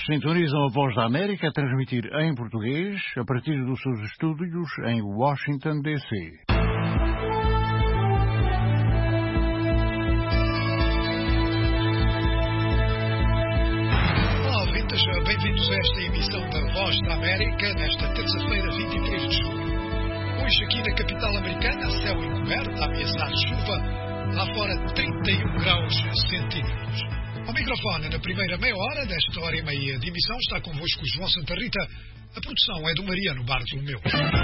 Sintonizam a Voz da América a transmitir em português a partir dos seus estúdios em Washington, D.C. Olá, ouvintes, bem-vindos a esta emissão da Voz da América nesta terça-feira, 23 de julho. Hoje aqui na capital americana, céu encoberto, a ameaçar chuva, lá fora 31 graus centígrados. Ao microfone, na primeira meia hora desta hora e meia de emissão, está convosco o João Santa Rita. A produção é do Mariano Bartolomeu.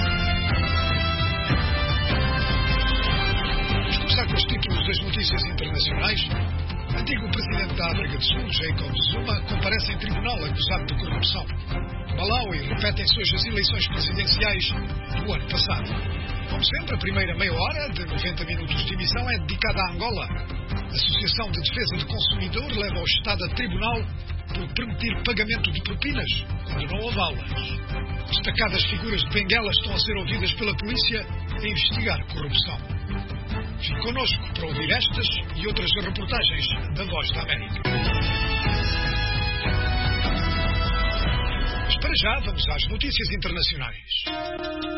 Vamos começar com os títulos das notícias internacionais. Antigo presidente da África do Sul, Jacob Zuma, comparece em tribunal acusado de corrupção. Malawi repetem-se hoje as eleições presidenciais do ano passado. Como sempre, a primeira meia hora de 90 minutos de emissão é dedicada à Angola. A Associação de Defesa do Consumidor leva o Estado a tribunal por permitir pagamento de propinas quando não houve aulas. Destacadas figuras de Benguela estão a ser ouvidas pela polícia a investigar corrupção. Fique connosco para ouvir estas e outras reportagens da Voz da América. Mas para já vamos às notícias internacionais.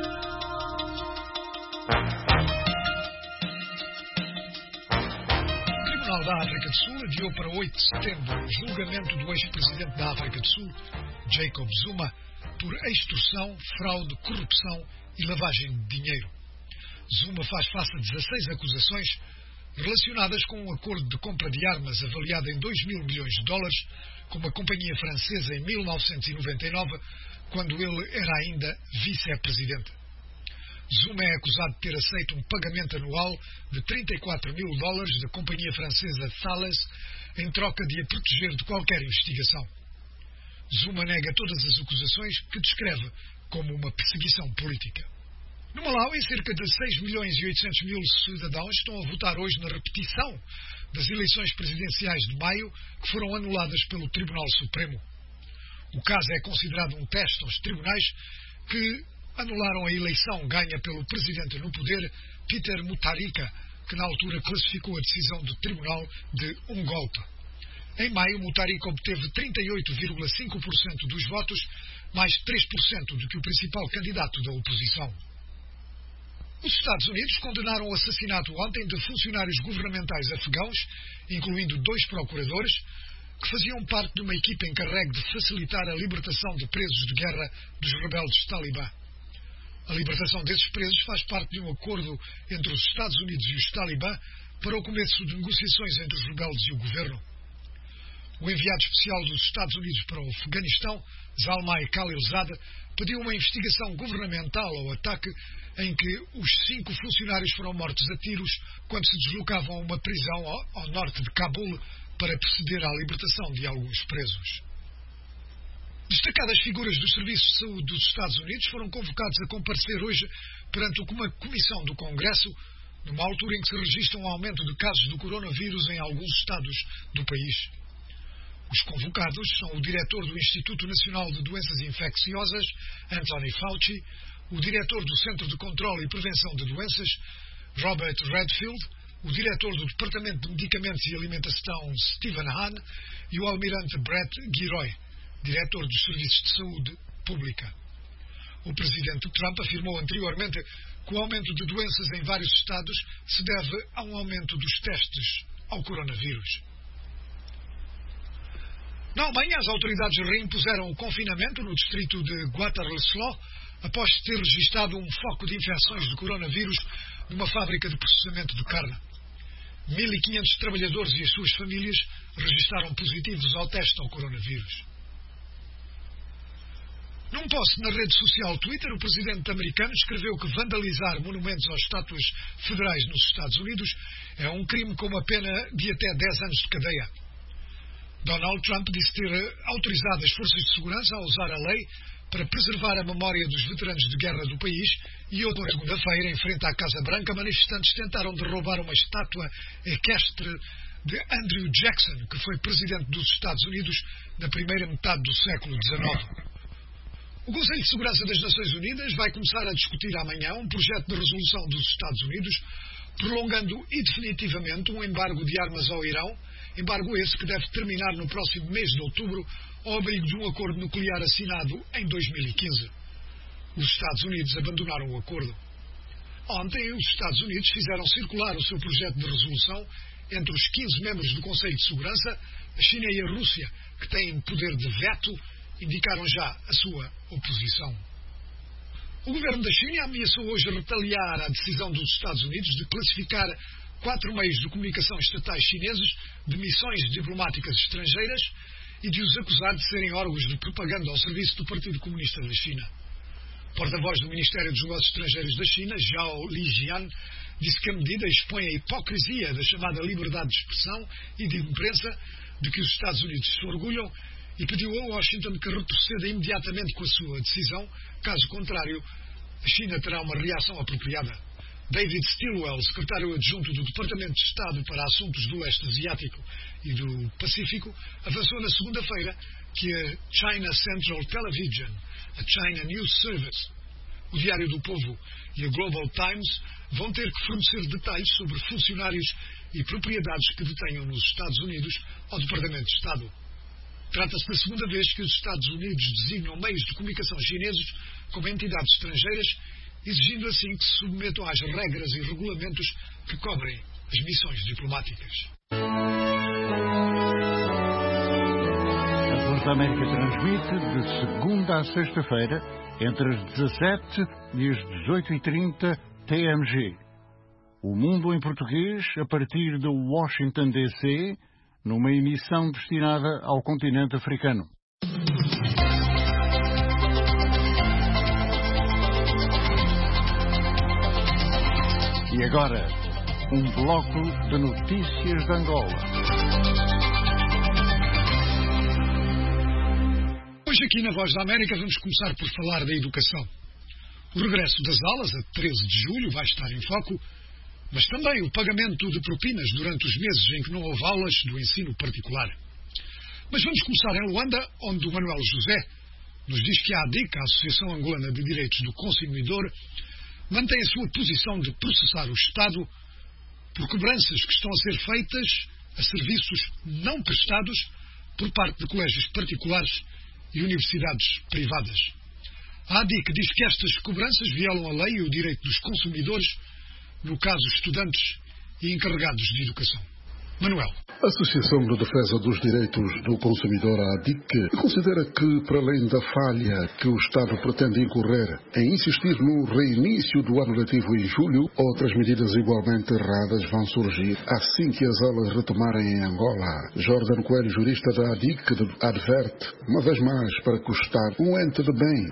O Tribunal da África do Sul adiou para 8 de setembro o julgamento do ex-presidente da África do Sul, Jacob Zuma, por extorsão, fraude, corrupção e lavagem de dinheiro. Zuma faz face a 16 acusações relacionadas com um acordo de compra de armas avaliado em 2 mil milhões de dólares com uma companhia francesa em 1999, quando ele era ainda vice-presidente. Zuma é acusado de ter aceito um pagamento anual de 34 mil dólares da companhia francesa Thales em troca de a proteger de qualquer investigação. Zuma nega todas as acusações, que descreve como uma perseguição política. No Malawi, cerca de 6 milhões e 800 mil cidadãos estão a votar hoje na repetição das eleições presidenciais de maio, que foram anuladas pelo Tribunal Supremo. O caso é considerado um teste aos tribunais que anularam a eleição ganha pelo presidente no poder, Peter Mutharika, que na altura classificou a decisão do tribunal de um golpe. Em maio, Mutharika obteve 38,5% dos votos, mais 3% do que o principal candidato da oposição. Os Estados Unidos condenaram o assassinato ontem de funcionários governamentais afegãos, incluindo 2 procuradores, que faziam parte de uma equipa encarregue de facilitar a libertação de presos de guerra dos rebeldes talibã. A libertação desses presos faz parte de um acordo entre os Estados Unidos e os talibã para o começo de negociações entre os rebeldes e o governo. O enviado especial dos Estados Unidos para o Afeganistão, Zalmay Khalilzad, pediu uma investigação governamental ao ataque em que os 5 funcionários foram mortos a tiros quando se deslocavam a uma prisão ao norte de Cabul para proceder à libertação de alguns presos. Destacadas figuras do Serviço de Saúde dos Estados Unidos foram convocados a comparecer hoje perante uma comissão do Congresso, numa altura em que se registra um aumento de casos do coronavírus em alguns estados do país. Os convocados são o diretor do Instituto Nacional de Doenças Infecciosas, Anthony Fauci, o diretor do Centro de Controle e Prevenção de Doenças, Robert Redfield, o diretor do Departamento de Medicamentos e Alimentação, Stephen Hahn, e o almirante Brett Giroy, diretor dos Serviços de Saúde Pública. O presidente Trump afirmou anteriormente que o aumento de doenças em vários estados se deve a um aumento dos testes ao coronavírus. Na Alemanha, as autoridades reimpuseram o confinamento no distrito de Gütersloh após ter registrado um foco de infecções de coronavírus numa fábrica de processamento de carne. 1.500 trabalhadores e as suas famílias registraram positivos ao teste ao coronavírus. Num post na rede social Twitter, o presidente americano escreveu que vandalizar monumentos às estátuas federais nos Estados Unidos é um crime com uma pena de até 10 anos de cadeia. Donald Trump disse ter autorizado as forças de segurança a usar a lei para preservar a memória dos veteranos de guerra do país e outra segunda-feira, em frente à Casa Branca, manifestantes tentaram derrubar uma estátua equestre de Andrew Jackson, que foi presidente dos Estados Unidos na primeira metade do século XIX. O Conselho de Segurança das Nações Unidas vai começar a discutir amanhã um projeto de resolução dos Estados Unidos prolongando indefinitivamente um embargo de armas ao Irão Embargo esse que deve terminar no próximo mês de outubro, ao abrigo de um acordo nuclear assinado em 2015. Os Estados Unidos abandonaram o acordo. Ontem, os Estados Unidos fizeram circular o seu projeto de resolução entre os 15 membros do Conselho de Segurança. A China e a Rússia, que têm poder de veto, indicaram já a sua oposição. O governo da China ameaçou hoje retaliar a decisão dos Estados Unidos de classificar 4 meios de comunicação estatais chineses de missões diplomáticas estrangeiras e de os acusar de serem órgãos de propaganda ao serviço do Partido Comunista da China. Porta-voz do Ministério dos Negócios Estrangeiros da China, Zhao Lijian, disse que a medida expõe a hipocrisia da chamada liberdade de expressão e de imprensa de que os Estados Unidos se orgulham e pediu a Washington que retroceda imediatamente com a sua decisão. Caso contrário, a China terá uma reação apropriada. David Stilwell, secretário adjunto do Departamento de Estado para Assuntos do Leste Asiático e do Pacífico, avançou na segunda-feira que a China Central Television, a China News Service, o Diário do Povo e a Global Times vão ter que fornecer detalhes sobre funcionários e propriedades que detenham nos Estados Unidos ao Departamento de Estado. Trata-se da segunda vez que os Estados Unidos designam meios de comunicação chineses como entidades estrangeiras, exigindo assim que se submetam às regras e regulamentos que cobrem as missões diplomáticas. A Voz da América transmite de segunda a sexta-feira, entre as 17 e as 18h30 TMG. O Mundo em Português, a partir de Washington, D.C., numa emissão destinada ao continente africano. E agora, um bloco de notícias de Angola. Hoje aqui na Voz da América vamos começar por falar da educação. O regresso das aulas, a 13 de julho, vai estar em foco, mas também o pagamento de propinas durante os meses em que não houve aulas do ensino particular. Mas vamos começar em Luanda, onde o Manuel José nos diz que a ADIC, a Associação Angolana de Direitos do Consumidor, mantém a sua posição de processar o Estado por cobranças que estão a ser feitas a serviços não prestados por parte de colégios particulares e universidades privadas. A ADIC diz que estas cobranças violam a lei e o direito dos consumidores, no caso estudantes e encarregados de educação. Manuel. A Associação de Defesa dos Direitos do Consumidor, a ADIC, considera que, para além da falha que o Estado pretende incorrer em insistir no reinício do ano letivo em julho, outras medidas igualmente erradas vão surgir assim que as aulas retomarem em Angola. Jordan Coelho, jurista da ADIC, adverte, uma vez mais, para que o Estado, um ente de bem,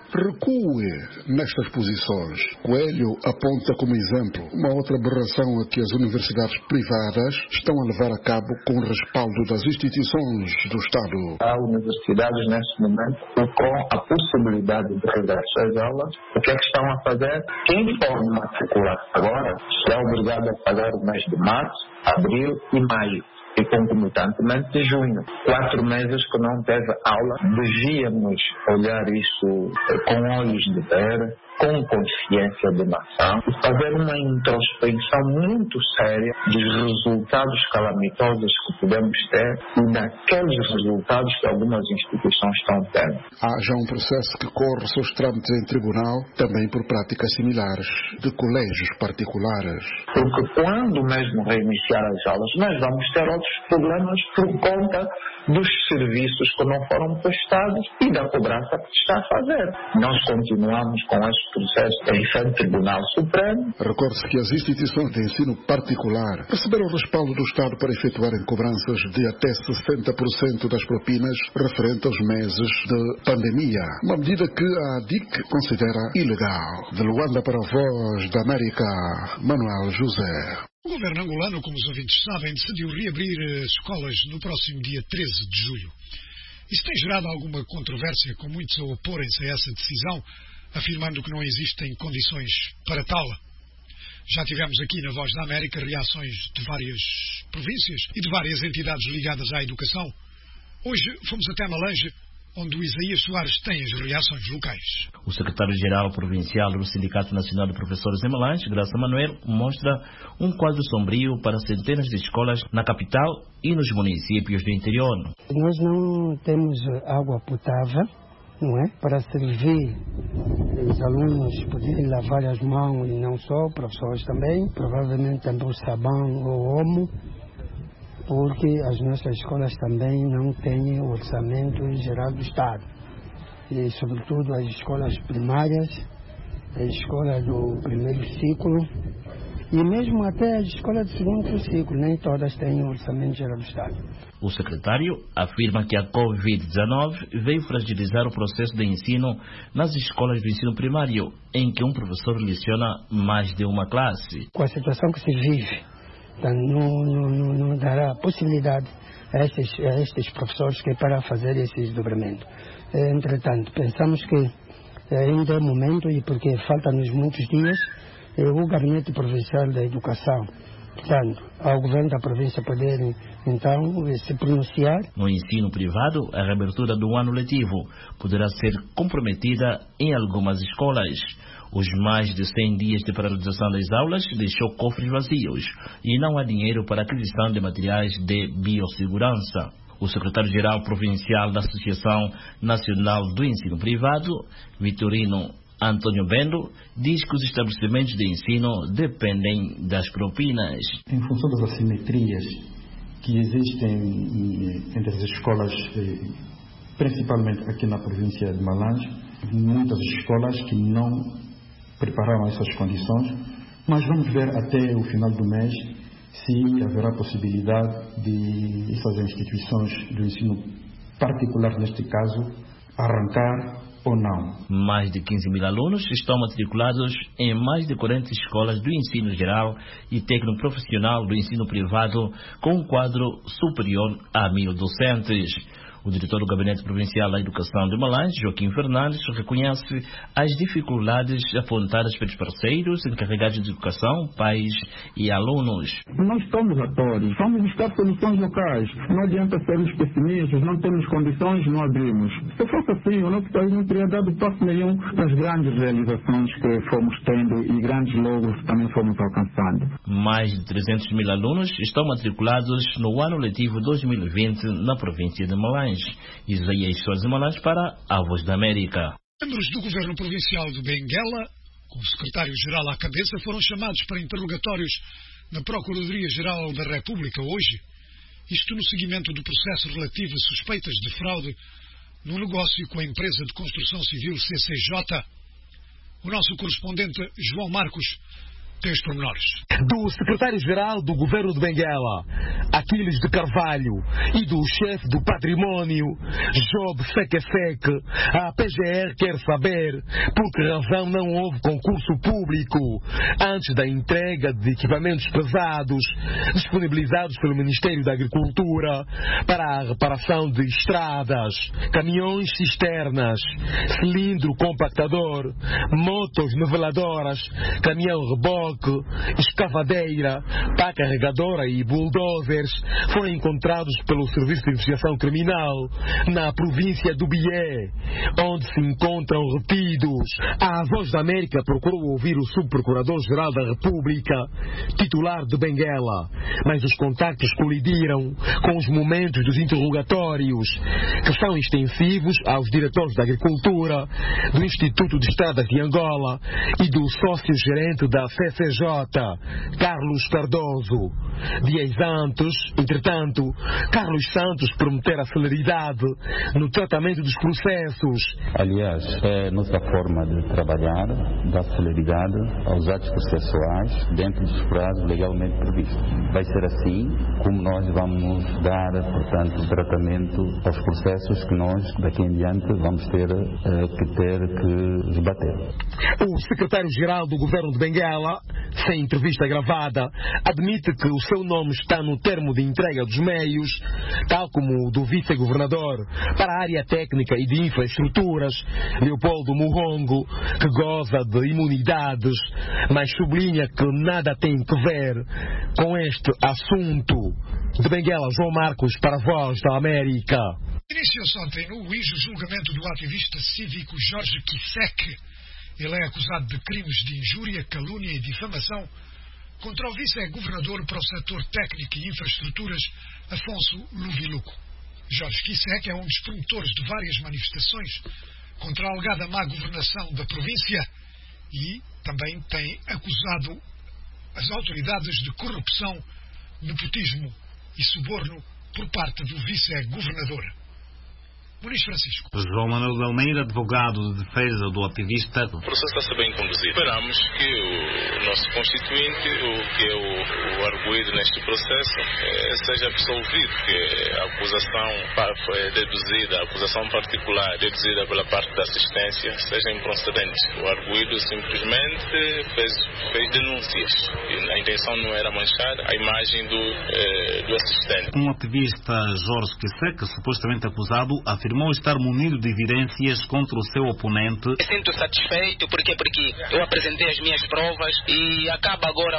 recue nestas posições. Coelho aponta como exemplo uma outra aberração a que as universidades privadas estão a levar a cabo com o respaldo das instituições do Estado. Há universidades neste momento com a possibilidade de regresso às aulas. O que é que estão a fazer? Quem for matricular agora é obrigado a pagar o mês de março, abril e maio. E concomitantemente de junho. 4 meses que não teve aula. Devíamos olhar isso com olhos de ver, com consciência de nação, e fazer uma introspecção muito séria dos resultados calamitosos que podemos ter e daqueles resultados que algumas instituições estão tendo. Haja um processo que corre seus trâmites em tribunal, também por práticas similares de colégios particulares. Porque quando mesmo reiniciar as aulas, nós vamos ter outros problemas por conta dos serviços que não foram prestados e da cobrança que se está a fazer. Nós continuamos com este processo em frente ao Tribunal Supremo. Recorde-se que as instituições de ensino particular receberam o respaldo do Estado para efetuarem cobranças de até 60% das propinas referente aos meses de pandemia, uma medida que a ADIC considera ilegal. De Luanda para a Voz da América, Manuel José. O governo angolano, como os ouvintes sabem, decidiu reabrir escolas no próximo dia 13 de julho. Isso tem gerado alguma controvérsia, com muitos a oporem-se a essa decisão, afirmando que não existem condições para tal. Já tivemos aqui na Voz da América reações de várias províncias e de várias entidades ligadas à educação. Hoje fomos até Malange, onde o Isaías Soares tem as reações locais. O secretário-geral provincial do Sindicato Nacional de Professores em Malange, Graça Manuel, mostra um quadro sombrio para centenas de escolas na capital e nos municípios do interior. Nós não temos água potável, não é? Para servir os alunos poderem lavar as mãos e não só, professores também, provavelmente também o sabão ou omo, porque as nossas escolas também não têm o orçamento geral do Estado. E, sobretudo, as escolas primárias, as escolas do primeiro ciclo e mesmo até as escolas do segundo ciclo, nem todas têm o orçamento geral do Estado. O secretário afirma que a Covid-19 veio fragilizar o processo de ensino nas escolas do ensino primário, em que um professor leciona mais de uma classe. Com a situação que se vive, não dará possibilidade a estes professores que para fazer esse desdobramento. Entretanto, pensamos que ainda é momento, e porque faltam-nos muitos dias, o Gabinete Provincial da Educação, portanto, ao Governo da província poder, então, se pronunciar. No ensino privado, a reabertura do ano letivo poderá ser comprometida em algumas escolas. Os mais de 100 dias de paralisação das aulas deixou cofres vazios e não há dinheiro para a aquisição de materiais de biossegurança. O secretário-geral provincial da Associação Nacional do Ensino Privado, Vitorino Antônio Bendo, diz que os estabelecimentos de ensino dependem das propinas. Em função das assimetrias que existem entre as escolas, principalmente aqui na província de Malange, muitas escolas que não prepararam essas condições, mas vamos ver até o final do mês se haverá possibilidade de essas instituições do ensino particular, neste caso, arrancar ou não. Mais de 15 mil alunos estão matriculados em mais de 40 escolas do ensino geral e técnico-profissional do ensino privado, com um quadro superior a 1.000 docentes. O diretor do Gabinete Provincial da Educação de Malange, Joaquim Fernandes, reconhece as dificuldades apontadas pelos parceiros encarregados de educação, pais e alunos. Nós somos atores, vamos buscar soluções locais. Não adianta sermos pessimistas, não temos condições, não abrimos. Se fosse assim, o nosso país não teria dado passo nenhum nas grandes realizações que fomos tendo e grandes logros que também fomos alcançando. Mais de 300 mil alunos estão matriculados no ano letivo 2020 na província de Malange. Isaías Soares para a Voz da América. Membros do governo provincial de Benguela, com o secretário-geral à cabeça, foram chamados para interrogatórios na Procuradoria-Geral da República hoje, isto no seguimento do processo relativo a suspeitas de fraude no negócio com a empresa de construção civil CCJ. O nosso correspondente João Marcos tem os pormenores. Do secretário-geral do governo de Benguela, Aquiles de Carvalho, e do chefe do património, Job Seque, a PGR quer saber por que razão não houve concurso público antes da entrega de equipamentos pesados disponibilizados pelo Ministério da Agricultura para a reparação de estradas, caminhões cisternas, cilindro compactador, motos niveladoras, caminhão reboque, escavadeira, pá carregadora e bulldozers foram encontrados pelo Serviço de Investigação Criminal na província do Bié, onde se encontram retidos. A Voz da América procurou ouvir o Subprocurador-Geral da República, titular de Benguela, mas os contactos colidiram com os momentos dos interrogatórios, que são extensivos aos diretores da Agricultura, do Instituto de Estradas de Angola e do sócio-gerente da CCJ, Carlos Cardoso. Dias antes, entretanto, Carlos Santos prometera celeridade no tratamento dos processos. Aliás, é nossa forma de trabalhar, dar celeridade aos atos processuais dentro dos prazos legalmente previstos. Vai ser assim como nós vamos dar, portanto, tratamento aos processos que nós, daqui em diante, vamos ter que debater. O secretário-geral do governo de Benguela, sem entrevista gravada, admite que o seu nome está no termo de entrega dos meios, tal como o do vice-governador para a área técnica e de infraestruturas, Leopoldo Muhongo, que goza de imunidades, mas sublinha que nada tem que ver com este assunto. De Benguela, João Marcos para a Voz da América. Iniciou-se ontem no UIS o julgamento do ativista cívico Jorge Kisek. Ele é acusado de crimes de injúria, calúnia e difamação contra o vice-governador para o setor técnico e infraestruturas, Afonso Luviluco. Jorge Kisek é um dos promotores de várias manifestações contra a alegada má governação da província e também tem acusado as autoridades de corrupção, nepotismo e suborno por parte do vice-governador. Muniz Francisco. João Manuel de Almeida, advogado de defesa do ativista. O processo está a ser bem conduzido. Esperamos que o nosso constituinte, que é o arguido neste processo, seja absolvido, que a acusação foi deduzida, a acusação particular deduzida pela parte da assistência, seja improcedente. O arguido simplesmente fez denúncias. E a intenção não era manchar a imagem do assistente. Um ativista, Jorge Kisek, supostamente acusado, afirmou estar munido de evidências contra o seu oponente. Me sinto satisfeito porque eu apresentei as minhas provas e acaba agora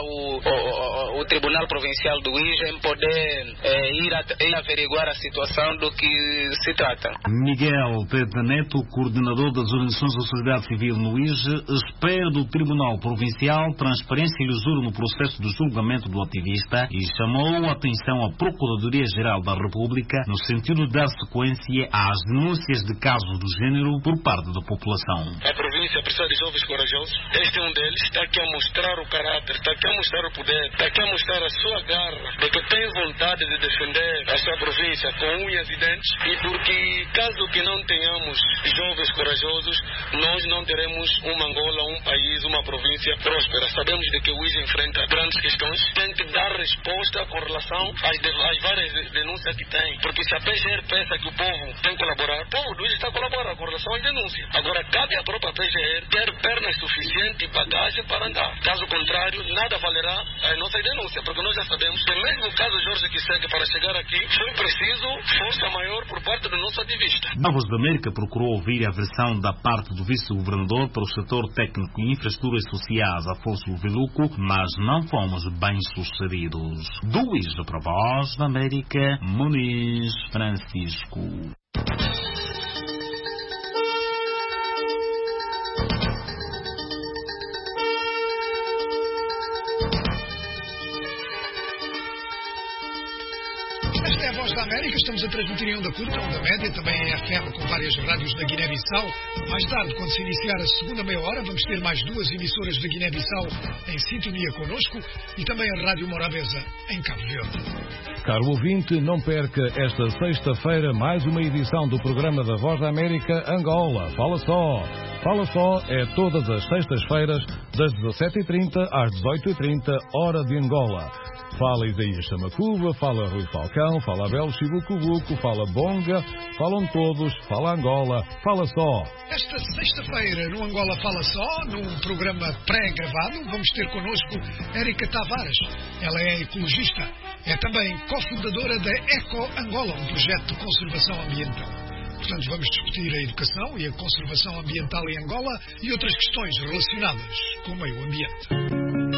o Tribunal Provincial do IJA em poder ir averiguar a situação do que se trata. Miguel Pedro Neto, coordenador das organizações da sociedade civil no IJA, espera do Tribunal Provincial transparência e lisura no processo de julgamento do ativista e chamou a atenção à Procuradoria-Geral da República no sentido de dar sequência às denúncias de casos do género por parte da população. A província precisa de jovens corajosos. Este é um deles. Está aqui a mostrar o caráter, está aqui a mostrar o poder, está aqui a mostrar a sua garra, de que tem vontade de defender a sua província com unhas e dentes, e porque caso que não tenhamos jovens corajosos, nós não teremos uma Angola, um país, uma província próspera. Sabemos de que o IJA enfrenta grandes questões, tem que dar resposta com relação às várias denúncias que tem, porque se a PGR pensa que o povo tem que colaborar, o povo do IJA está a colaborar com relação às denúncias. Agora, cabe à própria PGR ter pernas suficientes e bagagem para andar. Caso contrário, nada valerá a nossa denúncia, porque nós já sabemos que mesmo o caso Jorge Kisek, para chegar aqui, foi preciso força maior por parte do nosso ativista. A Voz da América procurou ouvir a versão da parte do vice-governador para o setor técnico e infraestruturas sociais, Afonso Luviluco, mas não fomos bem sucedidos. Do IJA para a Voz da América, Muniz Francisco. Esta é a Voz da América, estamos a transmitir em onda curta, onda média, também em FM com várias rádios na Guiné-Bissau. Mais tarde, quando se iniciar a segunda meia hora, vamos ter mais duas emissoras da Guiné-Bissau em sintonia connosco e também a Rádio Morabeza em Cabo Verde. Caro ouvinte, não perca esta sexta-feira mais uma edição do programa da Voz da América Angola. Fala só! Fala só é todas as sextas-feiras, das 17h30 às 18h30, hora de Angola. Fala Isaías Chamacuba, fala Rui Falcão, fala Abel Chibucubuco, fala Bonga, falam todos, fala Angola, fala só. Esta sexta-feira no Angola Fala Só, num programa pré-gravado, vamos ter connosco Érica Tavares. Ela é ecologista, é também cofundadora da Eco Angola, um projeto de conservação ambiental. Portanto, vamos discutir a educação e a conservação ambiental em Angola e outras questões relacionadas com o meio ambiente.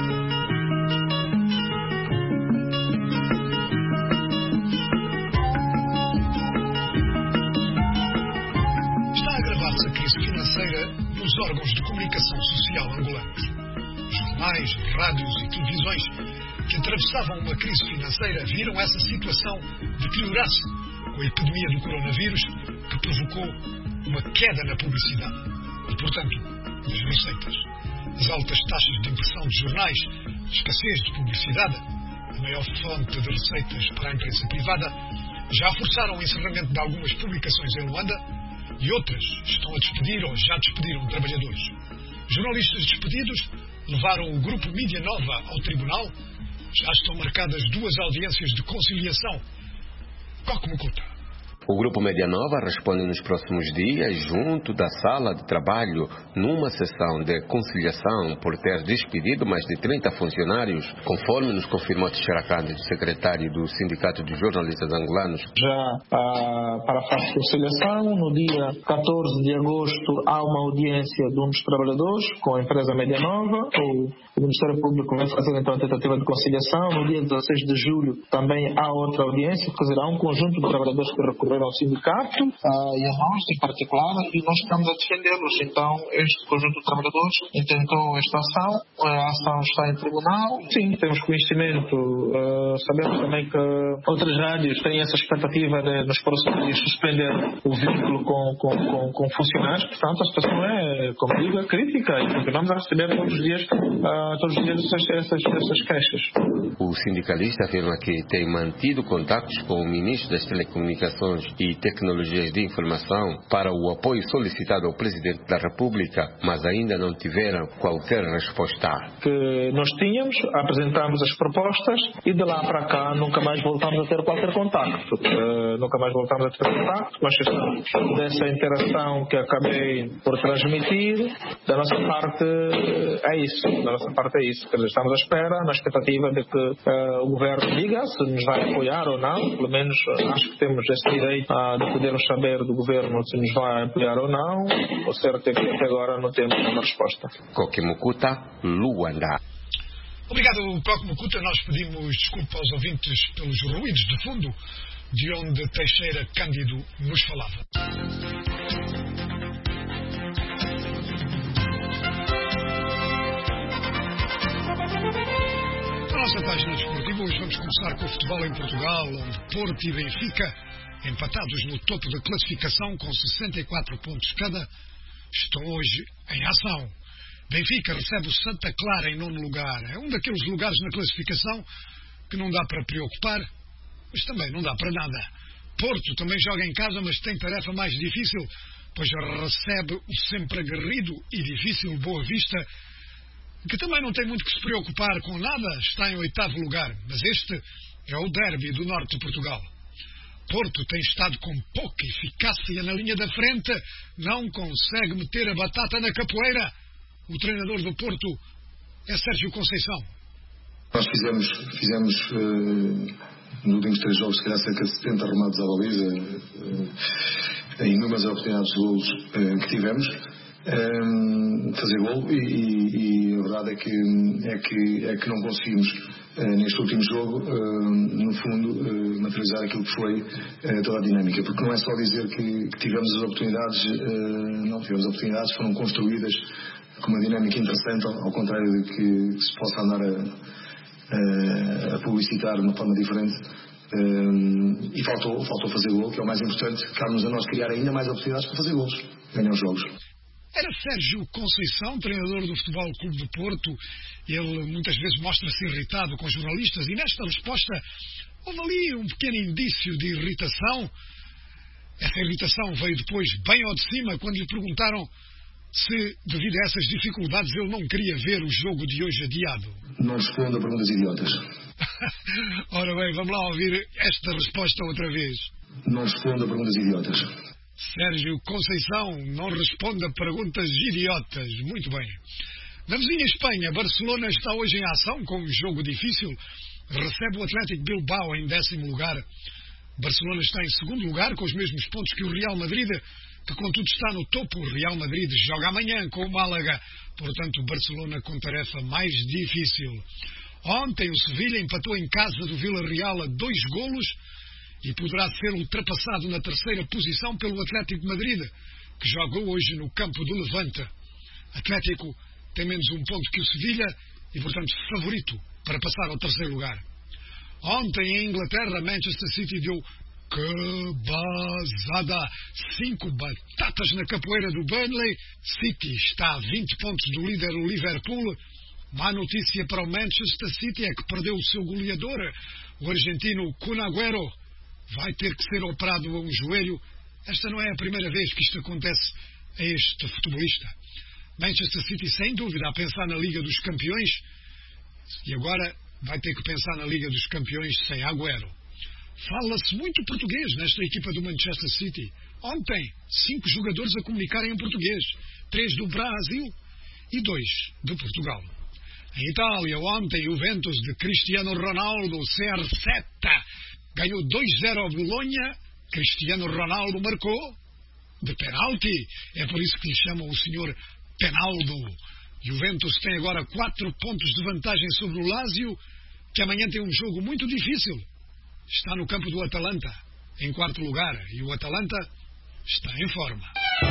Nos órgãos de comunicação social angolanos. Jornais, rádios e televisões que atravessavam uma crise financeira viram essa situação deteriorar-se com a epidemia do coronavírus, que provocou uma queda na publicidade e, portanto, das receitas. As altas taxas de impressão de jornais, a escassez de publicidade, a maior fonte de receitas para a imprensa privada, já forçaram o encerramento de algumas publicações em Luanda e outras estão a despedir ou já despediram trabalhadores. Jornalistas despedidos levaram o grupo Mídia Nova ao tribunal. Já estão marcadas duas audiências de conciliação. Coco Mucuta. O Grupo Mídia Nova responde nos próximos dias, junto da sala de trabalho, numa sessão de conciliação por ter despedido mais de 30 funcionários, conforme nos confirmou Teixeira Cândido, secretário do Sindicato de Jornalistas Angolanos. Já para a fase de conciliação, no dia 14 de agosto, há uma audiência de um dos trabalhadores com a empresa Mídia Nova. O Ministério Público vai fazer então a tentativa de conciliação. No dia 16 de julho também há outra audiência, quer dizer, há um conjunto de trabalhadores que recorreram recorrer ao sindicato e a nós em particular, e nós estamos a defendê-los. Então, este conjunto de trabalhadores intentou esta ação, a ação está em tribunal. Sim, temos conhecimento, sabemos também que outras rádios têm essa expectativa de nos próximos dias suspender o vínculo com funcionários. Portanto, a situação é, como digo, é crítica e continuamos a receber todos os dias essas queixas. O sindicalista afirma que tem mantido contatos com o ministro das Telecomunicações e Tecnologias de Informação para o apoio solicitado ao Presidente da República, mas ainda não tiveram qualquer resposta. Que nós tínhamos, apresentámos as propostas e de lá para cá nunca mais voltámos a ter qualquer contacto. Com exceção dessa interação que acabei por transmitir, da nossa parte é isso. Quer dizer, estamos à espera, na expectativa de que o Governo diga se nos vai apoiar ou não. Pelo menos acho que temos esse direito de podermos saber do Governo se nos vai apoiar ou não. O certo é que até agora não temos uma resposta. Coquimucuta, Luanda. Obrigado, Coquimucuta. Nós pedimos desculpa aos ouvintes pelos ruídos de fundo de onde Teixeira Cândido nos falava. Na nossa página desportiva, hoje vamos começar com o futebol em Portugal, onde Porto e Benfica, empatados no topo da classificação com 64 pontos cada, estão hoje em ação. Benfica recebe o Santa Clara em 9º lugar. É um daqueles lugares na classificação que não dá para preocupar, mas também não dá para nada. Porto também joga em casa, mas tem tarefa mais difícil, pois recebe o sempre aguerrido e difícil Boa Vista, que também não tem muito que se preocupar com nada, está em 8º lugar. Mas este é o derby do norte de Portugal. Porto tem estado com pouca eficácia na linha da frente, não consegue meter a batata na capoeira. O treinador do Porto é Sérgio Conceição. Nós fizemos nos últimos 3 jogos, se calhar, cerca de 70 remates à baliza, em inúmeras oportunidades de golos que tivemos, fazer gol, e a verdade é que não conseguimos, neste último jogo, no fundo, materializar aquilo que foi toda a dinâmica, porque não é só dizer que tivemos as oportunidades, não tivemos oportunidades, foram construídas com uma dinâmica interessante, ao contrário de que se possa andar a publicitar de uma forma diferente, e faltou fazer gol, que é o mais importante. Cabe-nos a nós criar ainda mais oportunidades para fazer gols, ganhar os jogos. Era Sérgio Conceição, treinador do Futebol Clube do Porto. Ele muitas vezes mostra-se irritado com jornalistas e nesta resposta houve ali um pequeno indício de irritação. Essa irritação veio depois bem ao de cima, quando lhe perguntaram se, devido a essas dificuldades, ele não queria ver o jogo de hoje adiado. Não respondo a perguntas idiotas. Ora bem, vamos lá ouvir esta resposta outra vez. Não respondo a perguntas idiotas. Sérgio Conceição não responde a perguntas idiotas. Muito bem. Na vizinha Espanha, Barcelona está hoje em ação com um jogo difícil. Recebe o Atlético Bilbao em 10º lugar. Barcelona está em 2º lugar com os mesmos pontos que o Real Madrid, que contudo está no topo. O Real Madrid joga amanhã com o Málaga. Portanto, o Barcelona com tarefa mais difícil. Ontem o Sevilha empatou em casa do Villarreal a 2 golos e poderá ser ultrapassado na 3ª posição pelo Atlético de Madrid, que jogou hoje no campo do Levante. Atlético tem menos um ponto que o Sevilha e, portanto, favorito para passar ao 3º lugar. Ontem, em Inglaterra, Manchester City deu cabazada, 5 batatas na capoeira do Burnley. City está a 20 pontos do líder, o Liverpool. Má notícia para o Manchester City é que perdeu o seu goleador, o argentino Kun Agüero. Vai ter que ser operado a um joelho. Esta não é a primeira vez que isto acontece a este futebolista. Manchester City, sem dúvida, a pensar na Liga dos Campeões, e agora vai ter que pensar na Liga dos Campeões sem Agüero. Fala-se muito português nesta equipa do Manchester City. Ontem, 5 jogadores a comunicarem em português. 3 do Brasil e 2 de Portugal. Em Itália, ontem, o Juventus de Cristiano Ronaldo, CR7, ganhou 2-0 ao Bologna. Cristiano Ronaldo marcou de penalti. É por isso que lhe chamam o senhor Penaldo. Juventus tem agora 4 pontos de vantagem sobre o Lazio, que amanhã tem um jogo muito difícil. Está no campo do Atalanta. em quarto lugar e o Atalanta está em forma.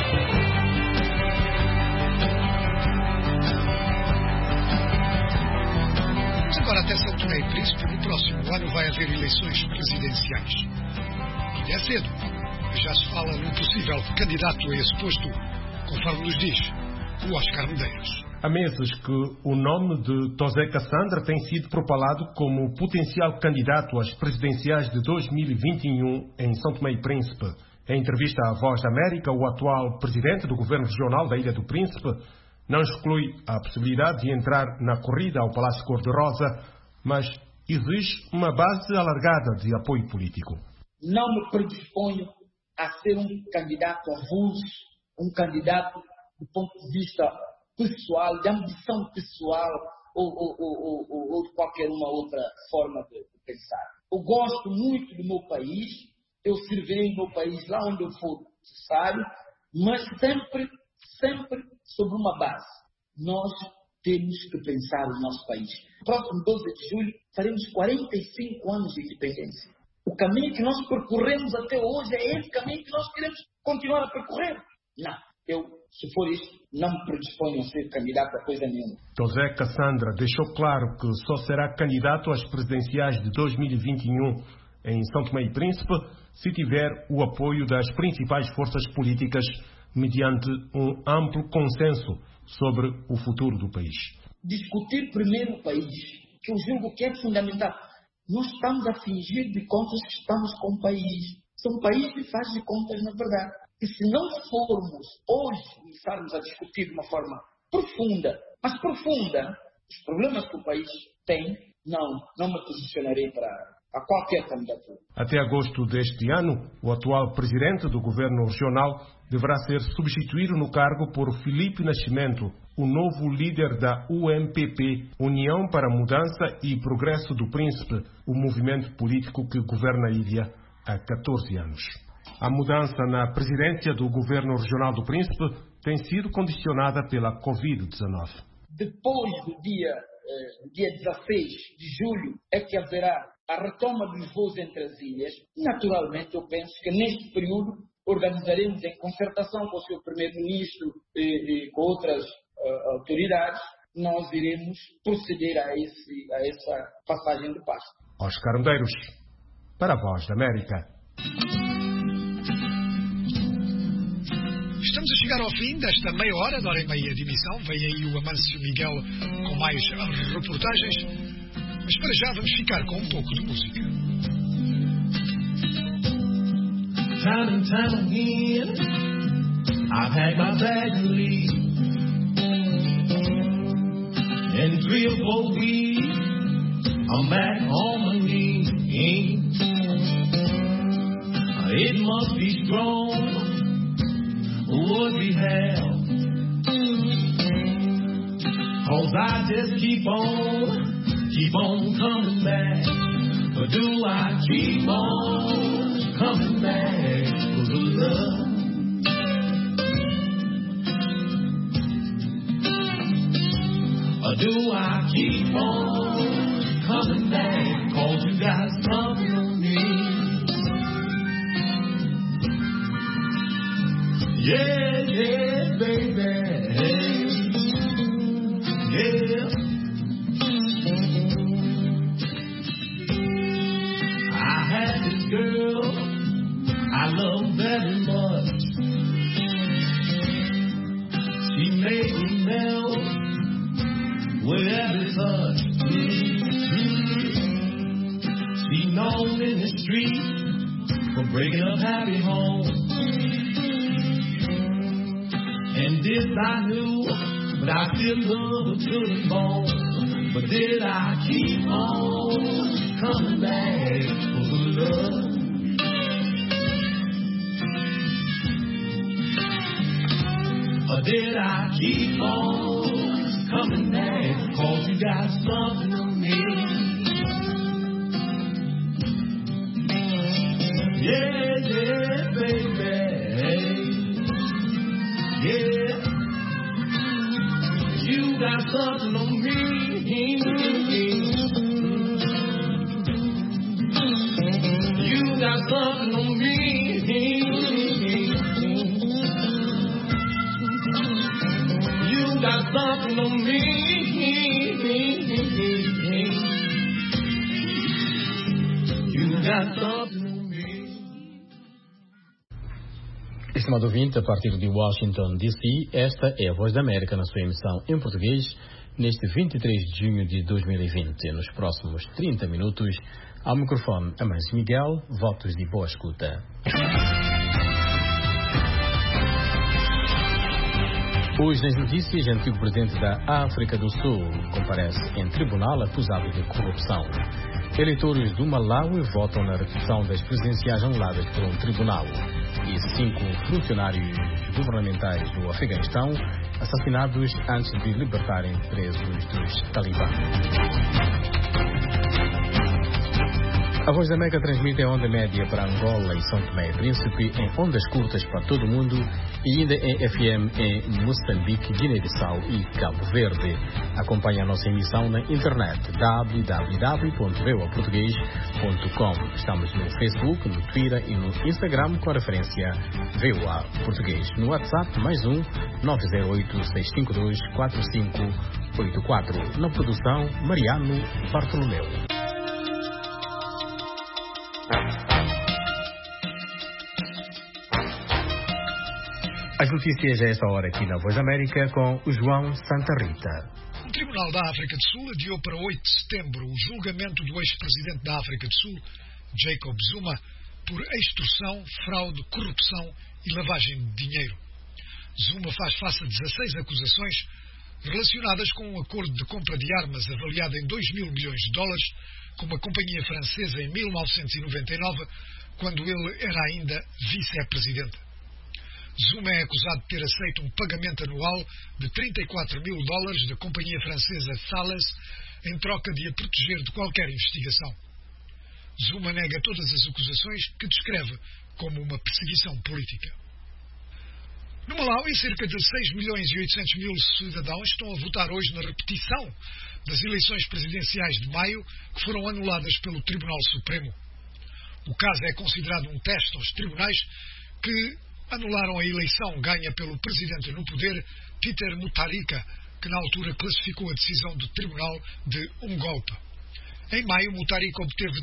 Mas agora até São Tomé e Príncipe, no próximo ano vai haver eleições presidenciais. Ainda é cedo, mas já se fala num possível candidato a esse posto, conforme nos diz o Oscar Medeiros. Há meses que o nome de José Cassandra tem sido propalado como potencial candidato às presidenciais de 2021 em São Tomé e Príncipe. Em entrevista à Voz da América, o atual presidente do governo regional da Ilha do Príncipe não exclui a possibilidade de entrar na corrida ao Palácio Cor-de-Rosa, mas exige uma base alargada de apoio político. Não me predisponho a ser um candidato avulso, um candidato do ponto de vista pessoal, de ambição pessoal ou de qualquer uma outra forma de pensar. Eu gosto muito do meu país, eu servirei o meu país lá onde eu for necessário, mas sempre sobre uma base. Nós temos que pensar no nosso país. No próximo 12 de julho faremos 45 anos de independência. O caminho que nós percorremos até hoje é esse caminho que nós queremos continuar a percorrer? Não. Se for isso, não me predisponho a ser candidato a coisa nenhuma. José Cassandra deixou claro que só será candidato às presidenciais de 2021 em São Tomé e Príncipe se tiver o apoio das principais forças políticas mediante um amplo consenso sobre o futuro do país. Discutir primeiro o país, que eu julgo que é fundamental. Nós estamos a fingir de contas que estamos com o país. São um país que faz de contas, na verdade. E se não formos hoje começarmos a discutir de uma forma profunda, mas profunda, os problemas que o país tem, não me posicionarei para qualquer candidatura. Até agosto deste ano, o atual presidente do governo regional deverá ser substituído no cargo por Filipe Nascimento, o novo líder da UMPP, União para a Mudança e Progresso do Príncipe, o movimento político que governa a ilha há 14 anos. A mudança na presidência do governo regional do Príncipe tem sido condicionada pela Covid-19. Depois do dia 16 de julho é que haverá a retoma dos voos entre as ilhas. E, naturalmente, eu penso que neste período organizaremos em concertação com o seu primeiro-ministro e com outras autoridades, nós iremos proceder a essa passagem de passo. Oscar Medeiros, para a Voz da América. Estamos a chegar ao fim desta meia hora e meia de emissão. Vem aí o Amâncio Miguel com mais reportagens. Mas para já vamos ficar com um pouco de música. Time and time again, I've had my bag to leave. In 3 or 4 weeks, I'm back on my knees. It must be strong what we have, 'cause I just keep on coming back. But do I keep on coming back for the love? Or do I keep on coming back 'cause you got something on me? Yeah, yeah, baby. Yeah. I had this girl I love very much. She made me melt with every touch. She known in the street for breaking up happy homes. And this I knew, but I still love her to the bone. But did I keep on coming back for the love? Or did I keep on coming back 'cause you got something on me? Yeah, yeah, baby. Yeah, you got something on me. You got something on me. Estimado ouvinte, a partir de Washington, D.C., esta é a Voz da América na sua emissão em português, neste 23 de junho de 2020. Nos próximos 30 minutos, ao microfone Amâncio Miguel, votos de boa escuta. Hoje nas notícias, antigo presidente da África do Sul comparece em tribunal acusado de corrupção. Eleitores do Malawi votam na repetição das presidenciais anuladas por um tribunal. E 5 funcionários governamentais do Afeganistão assassinados antes de libertarem presos dos Talibã. A Voz da América transmite em onda média para Angola e São Tomé e Príncipe, em ondas curtas para todo o mundo e ainda em FM em Moçambique, Guiné-Bissau e Cabo Verde. Acompanhe a nossa emissão na internet www.voaportugues.com. Estamos no Facebook, no Twitter e no Instagram com a referência VOA Português. No WhatsApp, mais 908-652-4584. Na produção, Mariano Bartolomeu. As notícias a esta hora aqui na Voz da América com o João Santa Rita. O Tribunal da África do Sul adiou para 8 de setembro o julgamento do ex-presidente da África do Sul, Jacob Zuma, por extorsão, fraude, corrupção e lavagem de dinheiro. Zuma faz face a 16 acusações relacionadas com um acordo de compra de armas avaliado em 2 mil milhões de dólares com uma companhia francesa em 1999, quando ele era ainda vice-presidente. Zuma é acusado de ter aceito um pagamento anual de 34 mil dólares da companhia francesa Thales em troca de a proteger de qualquer investigação. Zuma nega todas as acusações, que descreve como uma perseguição política. No Malawi, cerca de 6 milhões e 800 mil cidadãos estão a votar hoje na repetição das eleições presidenciais de maio, que foram anuladas pelo Tribunal Supremo. O caso é considerado um teste aos tribunais que anularam a eleição ganha pelo presidente no poder, Peter Mutharika, que na altura classificou a decisão do tribunal de um golpe. Em maio, Mutharika obteve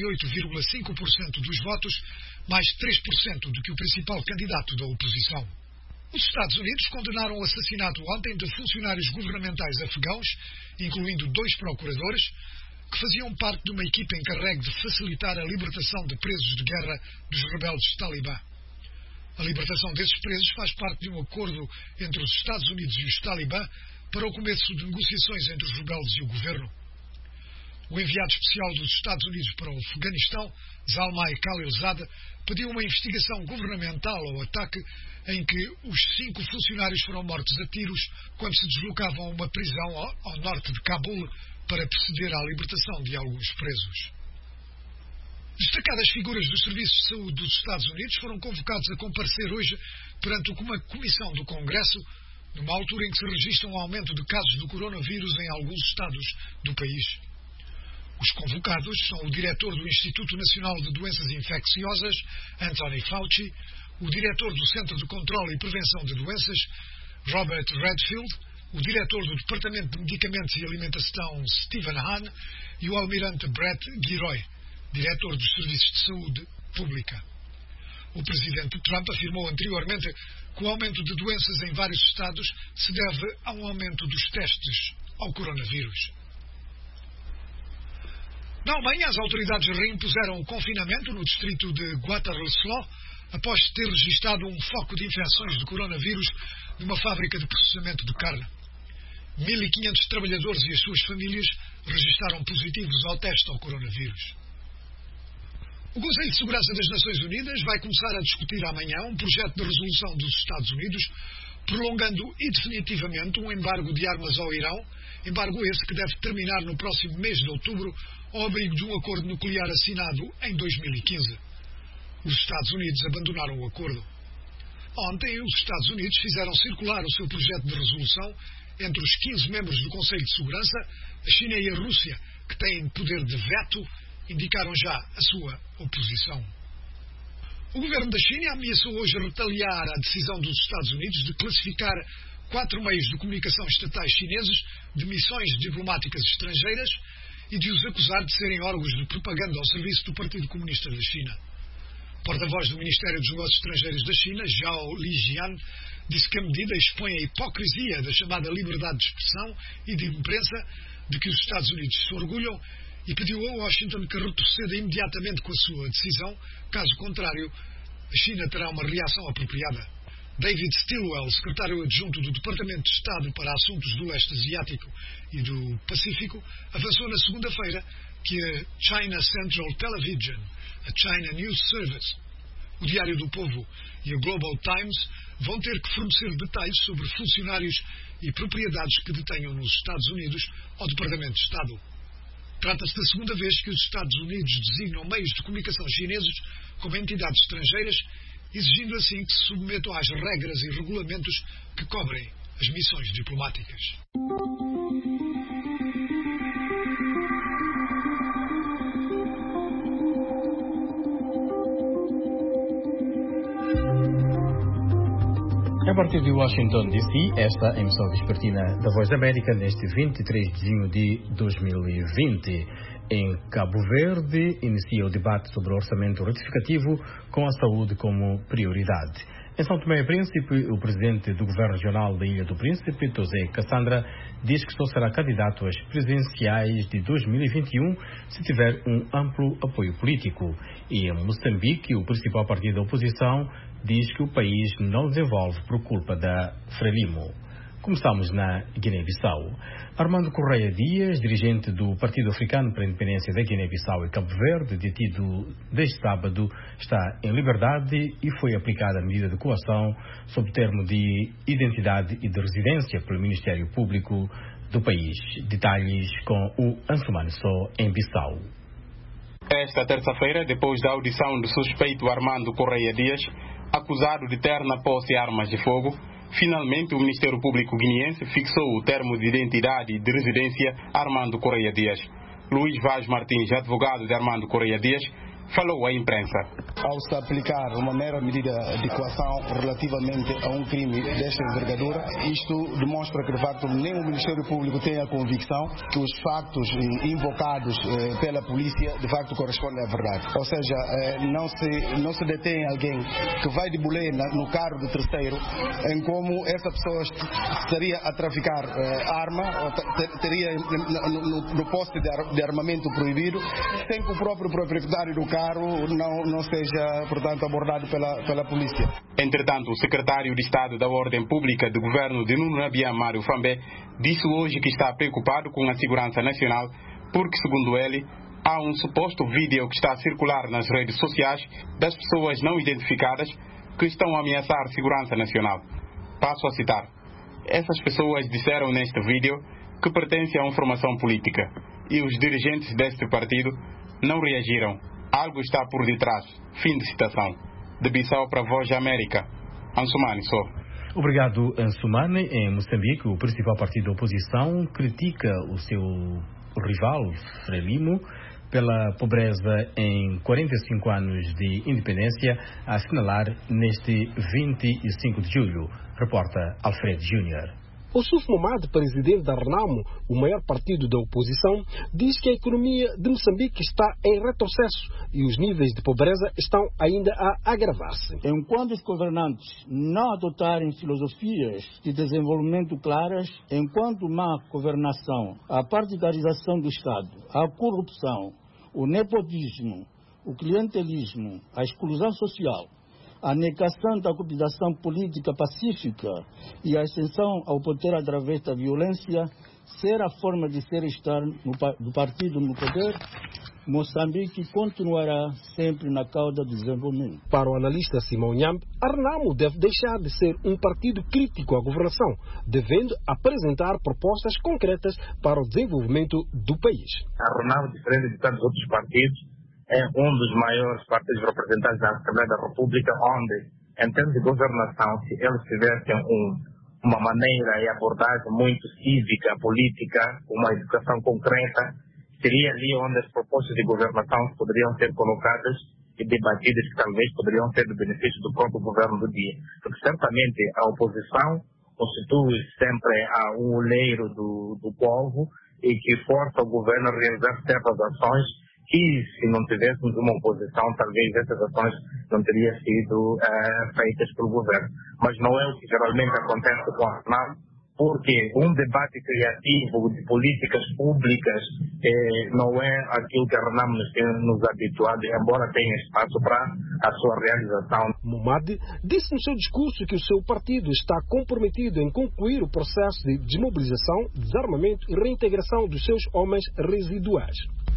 38,5% dos votos, mais 3% do que o principal candidato da oposição. Os Estados Unidos condenaram o assassinato ontem de funcionários governamentais afegãos, incluindo 2 procuradores, que faziam parte de uma equipa encarregue de facilitar a libertação de presos de guerra dos rebeldes Talibã. A libertação desses presos faz parte de um acordo entre os Estados Unidos e os Talibã para o começo de negociações entre os rebeldes e o governo. O enviado especial dos Estados Unidos para o Afeganistão, Zalmay Khalilzad, pediu uma investigação governamental ao ataque em que os 5 funcionários foram mortos a tiros quando se deslocavam a uma prisão ao norte de Cabul para proceder à libertação de alguns presos. Destacadas figuras do Serviço de Saúde dos Estados Unidos foram convocados a comparecer hoje perante uma comissão do Congresso, numa altura em que se registra um aumento de casos do coronavírus em alguns estados do país. Os convocados são o diretor do Instituto Nacional de Doenças Infecciosas, Anthony Fauci, o diretor do Centro de Controle e Prevenção de Doenças, Robert Redfield, o diretor do Departamento de Medicamentos e Alimentação, Stephen Hahn, e o almirante Brett Giroy, diretor dos Serviços de Saúde Pública. O presidente Trump afirmou anteriormente que o aumento de doenças em vários estados se deve a um aumento dos testes ao coronavírus. Na Alemanha, as autoridades reimpuseram o confinamento no distrito de Gütersloh após ter registrado um foco de infecções de coronavírus numa fábrica de processamento de carne. 1.500 trabalhadores e as suas famílias registraram positivos ao teste ao coronavírus. O Conselho de Segurança das Nações Unidas vai começar a discutir amanhã um projeto de resolução dos Estados Unidos prolongando indefinitivamente um embargo de armas ao Irão, embargo esse que deve terminar no próximo mês de outubro ao abrigo de um acordo nuclear assinado em 2015. Os Estados Unidos abandonaram o acordo. Ontem, os Estados Unidos fizeram circular o seu projeto de resolução entre os 15 membros do Conselho de Segurança. A China e a Rússia, que têm poder de veto, indicaram já a sua oposição. O governo da China ameaçou hoje retaliar a decisão dos Estados Unidos de classificar 4 meios de comunicação estatais chineses de missões diplomáticas estrangeiras e de os acusar de serem órgãos de propaganda ao serviço do Partido Comunista da China. Porta-voz do Ministério dos Negócios Estrangeiros da China, Zhao Lijian, disse que a medida expõe a hipocrisia da chamada liberdade de expressão e de imprensa de que os Estados Unidos se orgulham e pediu a Washington que retroceda imediatamente com a sua decisão. Caso contrário, a China terá uma reação apropriada. David Stilwell, secretário adjunto do Departamento de Estado para Assuntos do Leste Asiático e do Pacífico, avançou na segunda-feira que a China Central Television, a China News Service, o Diário do Povo e a Global Times vão ter que fornecer detalhes sobre funcionários e propriedades que detenham nos Estados Unidos ao Departamento de Estado. Trata-se da segunda vez que os Estados Unidos designam meios de comunicação chineses como entidades estrangeiras, exigindo assim que se submetam às regras e regulamentos que cobrem as missões diplomáticas. A partir de Washington, D.C., esta é a emissão vespertina da Voz da América neste 23 de junho de 2020. Em Cabo Verde, inicia o debate sobre o orçamento retificativo com a saúde como prioridade. Em São Tomé e Príncipe, o presidente do Governo Regional da Ilha do Príncipe, José Cassandra, diz que só será candidato às presidenciais de 2021 se tiver um amplo apoio político. E em Moçambique, o principal partido da oposição diz que o país não desenvolve por culpa da Frelimo. Começamos na Guiné-Bissau. Armando Correia Dias, dirigente do Partido Africano para a Independência da Guiné-Bissau e Cabo Verde, detido desde sábado, está em liberdade e foi aplicada a medida de coação sob termo de identidade e de residência pelo Ministério Público do país. Detalhes com o Ansumani Só em Bissau. Esta terça-feira, depois da audição do suspeito Armando Correia Dias, acusado de ter na posse armas de fogo, finalmente o Ministério Público guineense fixou o termo de identidade e de residência Armando Correia Dias. Luís Vaz Martins, advogado de Armando Correia Dias, falou à imprensa. Ao se aplicar uma mera medida de coação relativamente a um crime desta envergadura, isto demonstra que, de facto, nem o Ministério Público tem a convicção que os factos invocados pela polícia, de facto, correspondem à verdade. Ou seja, não se detém alguém que vai de boleia no carro do terceiro, em como essa pessoa estaria a traficar arma, ou teria no poste de armamento proibido, sem que o próprio proprietário do carro não seja, portanto, abordado pela polícia. Entretanto, o secretário de Estado da Ordem Pública do governo de Nuno Abiam Mário Fambé disse hoje que está preocupado com a segurança nacional porque, segundo ele, há um suposto vídeo que está a circular nas redes sociais das pessoas não identificadas que estão a ameaçar a segurança nacional. Passo a citar. Essas pessoas disseram neste vídeo que pertencem a uma formação política e os dirigentes deste partido não reagiram. Algo está por detrás. Fim de citação. De Bissau para a Voz da América. Ansumani Só. Obrigado, Ansumani. Em Moçambique, o principal partido da oposição critica o seu rival, Frelimo, pela pobreza em 45 anos de independência, a assinalar neste 25 de julho. Reporta Alfredo Júnior. Ossuf Momad, presidente da RENAMO, o maior partido da oposição, diz que a economia de Moçambique está em retrocesso e os níveis de pobreza estão ainda a agravar-se. Enquanto os governantes não adotarem filosofias de desenvolvimento claras, enquanto má governação, a partidarização do Estado, a corrupção, o nepotismo, o clientelismo, a exclusão social, a negação da cooperação política pacífica e a ascensão ao poder através da violência ser a forma de ser estar do partido no poder, Moçambique continuará sempre na cauda do desenvolvimento. Para o analista Simão Nhambe, a RENAMO deve deixar de ser um partido crítico à governação, devendo apresentar propostas concretas para o desenvolvimento do país. A RENAMO, diferente de tantos outros partidos, é um dos maiores partidos representantes na Assembleia da República, onde, em termos de governação, se eles tivessem uma maneira e abordagem muito cívica, política, uma educação concreta, seria ali onde as propostas de governação poderiam ser colocadas e debatidas, que talvez poderiam ser do benefício do próprio governo do dia. Porque certamente a oposição constitui sempre um oleiro do povo e que força o governo a realizar certas ações E se não tivéssemos uma oposição, talvez essas ações não teriam sido feitas pelo governo. Mas não é o que geralmente acontece com a RENAM, porque um debate criativo de políticas públicas não é aquilo que a RENAM nos tem nos habituado, embora tenha espaço para a sua realização. Momad disse no seu discurso que o seu partido está comprometido em concluir o processo de desmobilização, desarmamento e reintegração dos seus homens residuais.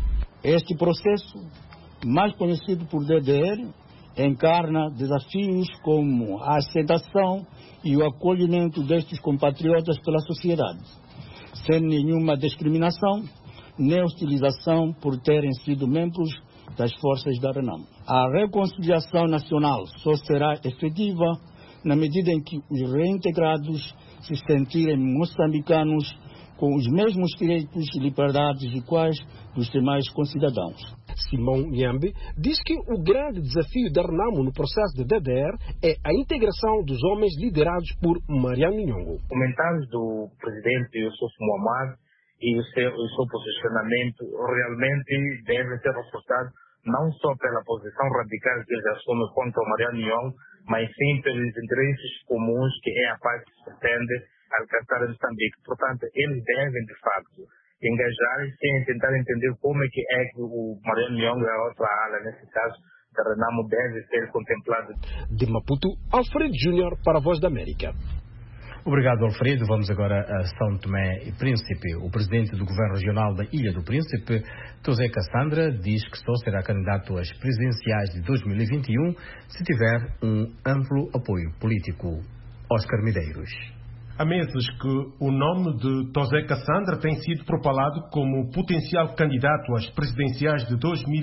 Este processo, mais conhecido por DDR, encarna desafios como a aceitação e o acolhimento destes compatriotas pela sociedade, sem nenhuma discriminação nem hostilização por terem sido membros das forças da RENAM. A reconciliação nacional só será efetiva na medida em que os reintegrados se sentirem moçambicanos com os mesmos direitos e liberdades iguais dos demais concidadãos. Simão Nyambe diz que o grande desafio da RENAMO no processo de DDR é a integração dos homens liderados por Mariano Nhongo. Comentários do presidente Yusuf Mohamed e o seu posicionamento realmente devem ser reforçados não só pela posição radical que ele assume contra o Mariano Nhongo, mas sim pelos interesses comuns que é a paz que se pretende alcançar em Moçambique. Portanto, eles devem, de facto, engajar-se em tentar entender como é que o Mariano Nhongo e a outra ala, nesse caso, da RENAMO, deve ser contemplado. De Maputo, Alfredo Júnior para a Voz da América. Obrigado, Alfredo. Vamos agora a São Tomé e Príncipe. O presidente do Governo Regional da Ilha do Príncipe, Tosé Cassandra, diz que só será candidato às presidenciais de 2021 se tiver um amplo apoio político. Oscar Medeiros. Há meses que o nome de Tosé Cassandra tem sido propalado como potencial candidato às presidenciais de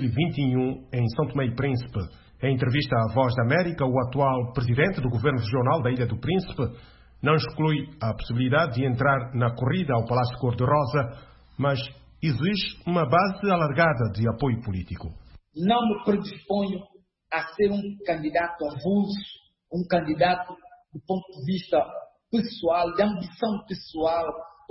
2021 em São Tomé e Príncipe. Em entrevista à Voz da América, o atual presidente do Governo Regional da Ilha do Príncipe não exclui a possibilidade de entrar na corrida ao Palácio Cor-de-Rosa, mas exige uma base alargada de apoio político. Não me predisponho a ser um candidato avulso, um candidato do ponto de vista pessoal, de ambição pessoal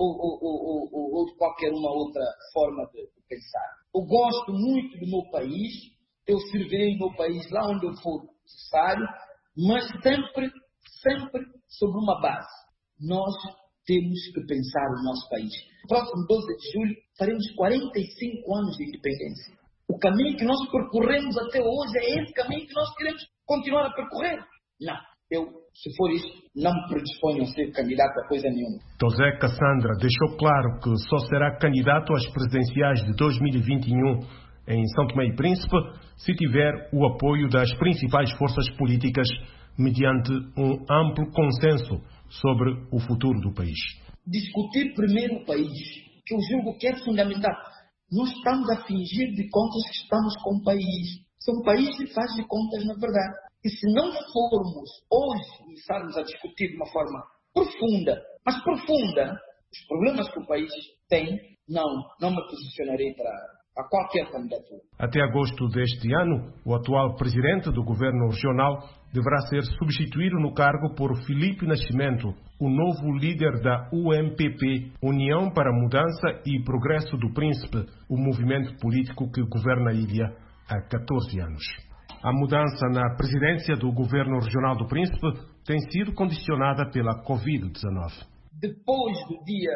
ou de qualquer uma outra forma de pensar. Eu gosto muito do meu país, eu servirei o meu país lá onde eu for necessário, mas sempre sobre uma base. Nós temos que pensar o nosso país. No próximo 12 de julho faremos 45 anos de independência. O caminho que nós percorremos até hoje é esse caminho que nós queremos continuar a percorrer? Não. Se for isso, não me predisponho a ser candidato a coisa nenhuma. Tosé Cassandra deixou claro que só será candidato às presidenciais de 2021 em São Tomé e Príncipe se tiver o apoio das principais forças políticas mediante um amplo consenso sobre o futuro do país. Discutir primeiro o país, que eu julgo que é fundamental. Nós estamos a fingir de contas que estamos com o país. São país que faz de contas, na verdade. E se não formos hoje começarmos a discutir de uma forma profunda, mas profunda, os problemas que o país tem, não me posicionarei para qualquer candidatura. Até agosto deste ano, o atual presidente do Governo Regional deverá ser substituído no cargo por Filipe Nascimento, o novo líder da UMPP, União para a Mudança e Progresso do Príncipe, o movimento político que governa a ilha há 14 anos. A mudança na presidência do Governo Regional do Príncipe tem sido condicionada pela Covid-19. Depois do dia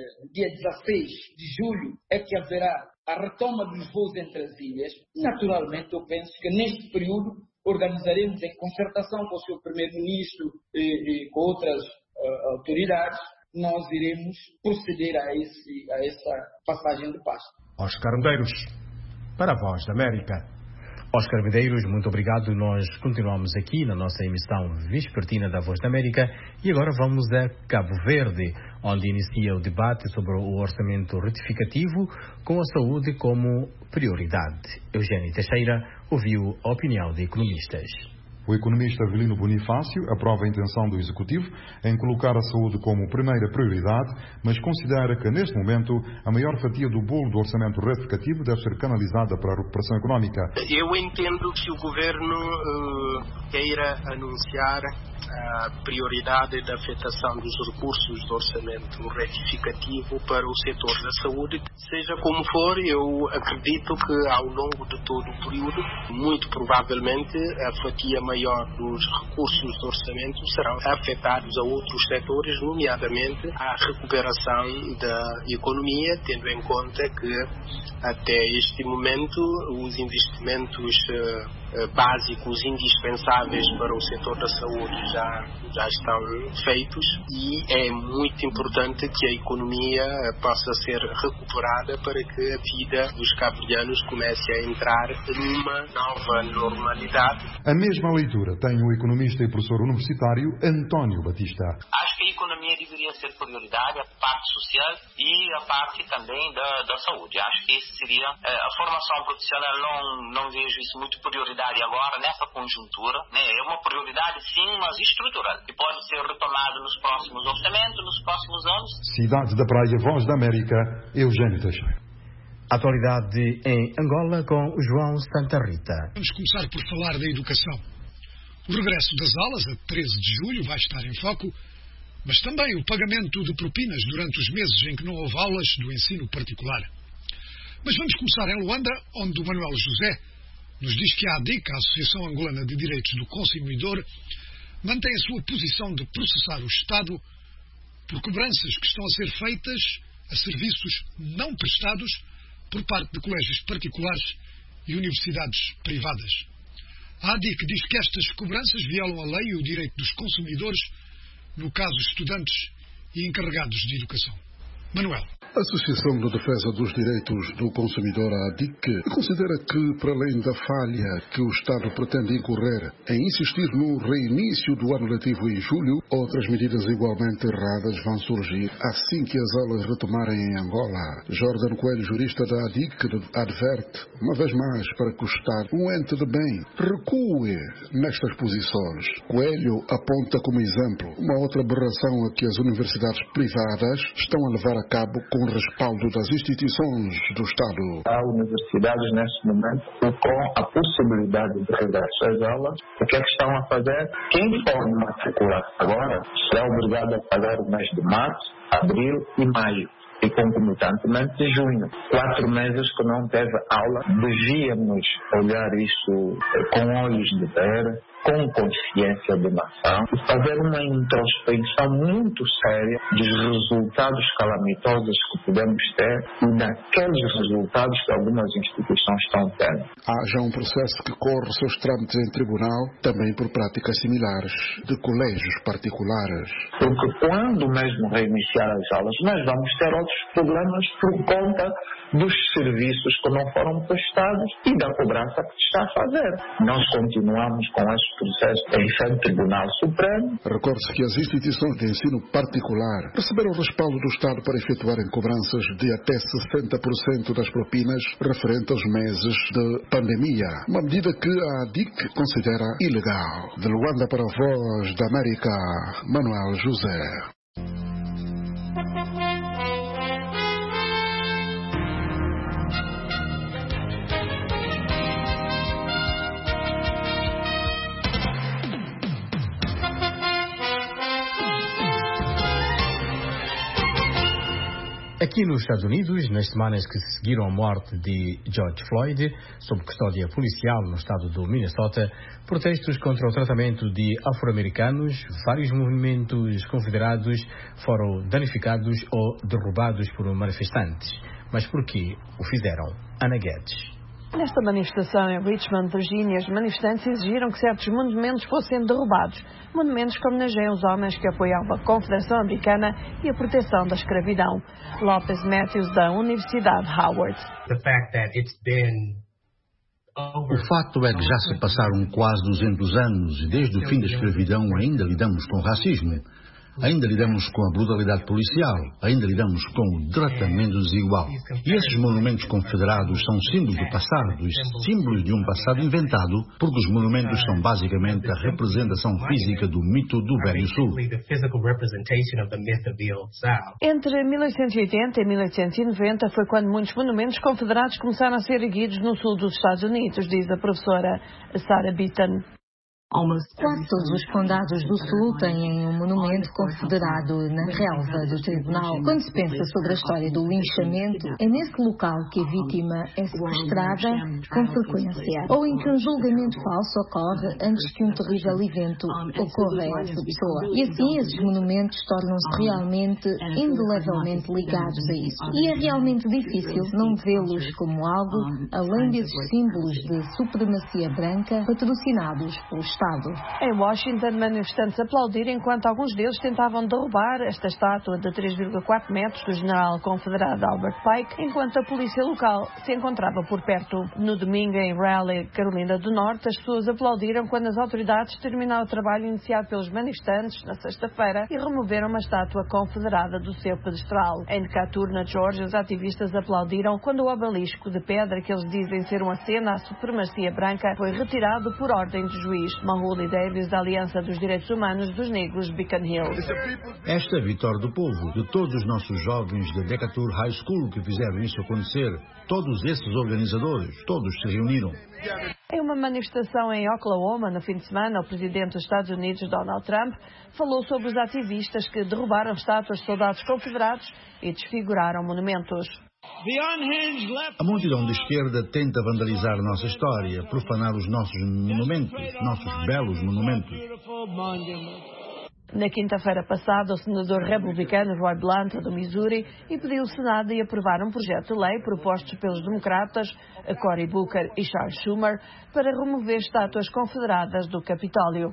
16 de julho é que haverá a retoma dos voos entre as ilhas. Naturalmente, eu penso que neste período organizaremos em concertação com o Sr. Primeiro-Ministro e com outras autoridades, nós iremos proceder a essa passagem de pasto. Oscar Medeiros, para a Voz da América. Oscar Medeiros, muito obrigado. Nós continuamos aqui na nossa emissão vespertina da Voz da América e agora vamos a Cabo Verde, onde inicia o debate sobre o orçamento retificativo com a saúde como prioridade. Eugênio Teixeira ouviu a opinião de economistas. O economista Avelino Bonifácio aprova a intenção do Executivo em colocar a saúde como primeira prioridade, mas considera que, neste momento, a maior fatia do bolo do orçamento retificativo deve ser canalizada para a recuperação económica. Eu entendo que o Governo queira anunciar a prioridade da afetação dos recursos do orçamento retificativo para o setor da saúde. Seja como for, eu acredito que ao longo de todo o período, muito provavelmente, a fatia maior dos recursos do orçamento serão afetados a outros setores, nomeadamente a recuperação da economia, tendo em conta que até este momento os investimentos básicos indispensáveis para o setor da saúde já estão feitos e é muito importante que a economia possa ser recuperada para que a vida dos cabo-verdianos comece a entrar numa nova normalidade. A mesma leitura tem o economista e professor universitário António Batista. Acho que a economia deveria ser prioridade, a parte social e a parte também da saúde. Acho que isso seria a formação profissional. Não vejo isso muito prioridade agora nessa conjuntura, né? É uma prioridade sim, mas estrutural, que pode ser retomada nos próximos orçamentos, nos próximos anos. Cidade da Praia, Voz da América, Eugênio Teixeira. Atualidade em Angola com João Santa Rita. Vamos começar por falar da educação. O regresso das aulas a 13 de julho vai estar em foco, mas também o pagamento de propinas durante os meses em que não houve aulas do ensino particular. Mas vamos começar em Luanda, onde o Manuel José nos diz que a ADIC, a Associação Angolana de Direitos do Consumidor, mantém a sua posição de processar o Estado por cobranças que estão a ser feitas a serviços não prestados por parte de colégios particulares e universidades privadas. A ADIC diz que estas cobranças violam a lei e o direito dos consumidores, no caso estudantes e encarregados de educação. Manuel. A Associação de Defesa dos Direitos do Consumidor, a ADIC, considera que, para além da falha que o Estado pretende incorrer em insistir no reinício do ano letivo em julho, outras medidas igualmente erradas vão surgir assim que as aulas retomarem em Angola. Jordan Coelho, jurista da ADIC, adverte, uma vez mais, para que o Estado, um ente de bem, recue nestas posições. Coelho aponta como exemplo uma outra aberração a que as universidades privadas estão a levar a cabo com o respaldo das instituições do Estado. Há universidades neste momento com a possibilidade de regresso às aulas. O que é que estão a fazer? Quem for matricular agora será obrigado a pagar o mês de março, abril e maio. E concomitantemente de junho. 4 meses que não teve aula. Devíamos olhar isso com olhos de ver, com consciência de nação, e fazer uma introspecção muito séria dos resultados calamitosos que podemos ter e daqueles resultados que algumas instituições estão tendo. Haja um processo que corre seus trâmites em tribunal, também por práticas similares de colégios particulares. Porque quando mesmo reiniciar as aulas, nós vamos ter outros problemas por conta dos serviços que não foram prestados e da cobrança que se está a fazer. Nós continuamos com esse processo em frente ao Tribunal Supremo. Recorde-se que as instituições de ensino particular receberam o respaldo do Estado para efetuarem cobranças de até 60% das propinas referente aos meses de pandemia, uma medida que a ADIC considera ilegal. De Luanda para a Voz da América, Manuel José. Aqui nos Estados Unidos, nas semanas que seguiram a morte de George Floyd, sob custódia policial no estado do Minnesota, protestos contra o tratamento de afro-americanos, vários movimentos confederados foram danificados ou derrubados por manifestantes. Mas por que o fizeram? Ana Guedes. Nesta manifestação em Richmond, Virgínia, os manifestantes exigiram que certos monumentos fossem derrubados. Monumentos que homenageiam os homens que apoiavam a Confederação Americana e a proteção da escravidão. Lopes Matthews, da Universidade Howard. O facto é que já se passaram quase 200 anos e desde o fim da escravidão ainda lidamos com racismo. Ainda lidamos com a brutalidade policial, ainda lidamos com o tratamento desigual. E esses monumentos confederados são símbolos do passado, símbolos de um passado inventado, porque os monumentos são basicamente a representação física do mito do Velho Sul. Entre 1880 e 1890 foi quando muitos monumentos confederados começaram a ser erguidos no sul dos Estados Unidos, diz a professora Sarah Beaton. Quase todos os condados do Sul têm um monumento confederado na relva do tribunal. Quando se pensa sobre a história do linchamento, é nesse local que a vítima é sequestrada com frequência, ou em que um julgamento falso ocorre antes que um terrível evento ocorra a essa pessoa. E assim esses monumentos tornam-se realmente indelevelmente ligados a isso. E é realmente difícil não vê-los como algo além desses símbolos de supremacia branca patrocinados pelo Estado. Em Washington, manifestantes aplaudiram enquanto alguns deles tentavam derrubar esta estátua de 3,4 metros do general confederado Albert Pike, enquanto a polícia local se encontrava por perto. No domingo, em Raleigh, Carolina do Norte, as pessoas aplaudiram quando as autoridades terminaram o trabalho iniciado pelos manifestantes na sexta-feira e removeram uma estátua confederada do seu pedestral. Em Decatur, na Geórgia, os ativistas aplaudiram quando o obelisco de pedra que eles dizem ser uma cena à supremacia branca foi retirado por ordem do juiz. Mahmoud Davis, da Aliança dos Direitos Humanos dos Negros, Beacon Hill. Esta é a vitória do povo, de todos os nossos jovens da Decatur High School que fizeram isso acontecer. Todos esses organizadores, todos se reuniram. Em uma manifestação em Oklahoma, no fim de semana, o presidente dos Estados Unidos, Donald Trump, falou sobre os ativistas que derrubaram estátuas de soldados confederados e desfiguraram monumentos. A multidão de esquerda tenta vandalizar a nossa história, profanar os nossos monumentos, nossos belos monumentos. Na quinta-feira passada, o senador republicano Roy Blunt, do Missouri, pediu ao Senado de aprovar um projeto de lei proposto pelos democratas Cory Booker e Charles Schumer para remover estátuas confederadas do Capitólio.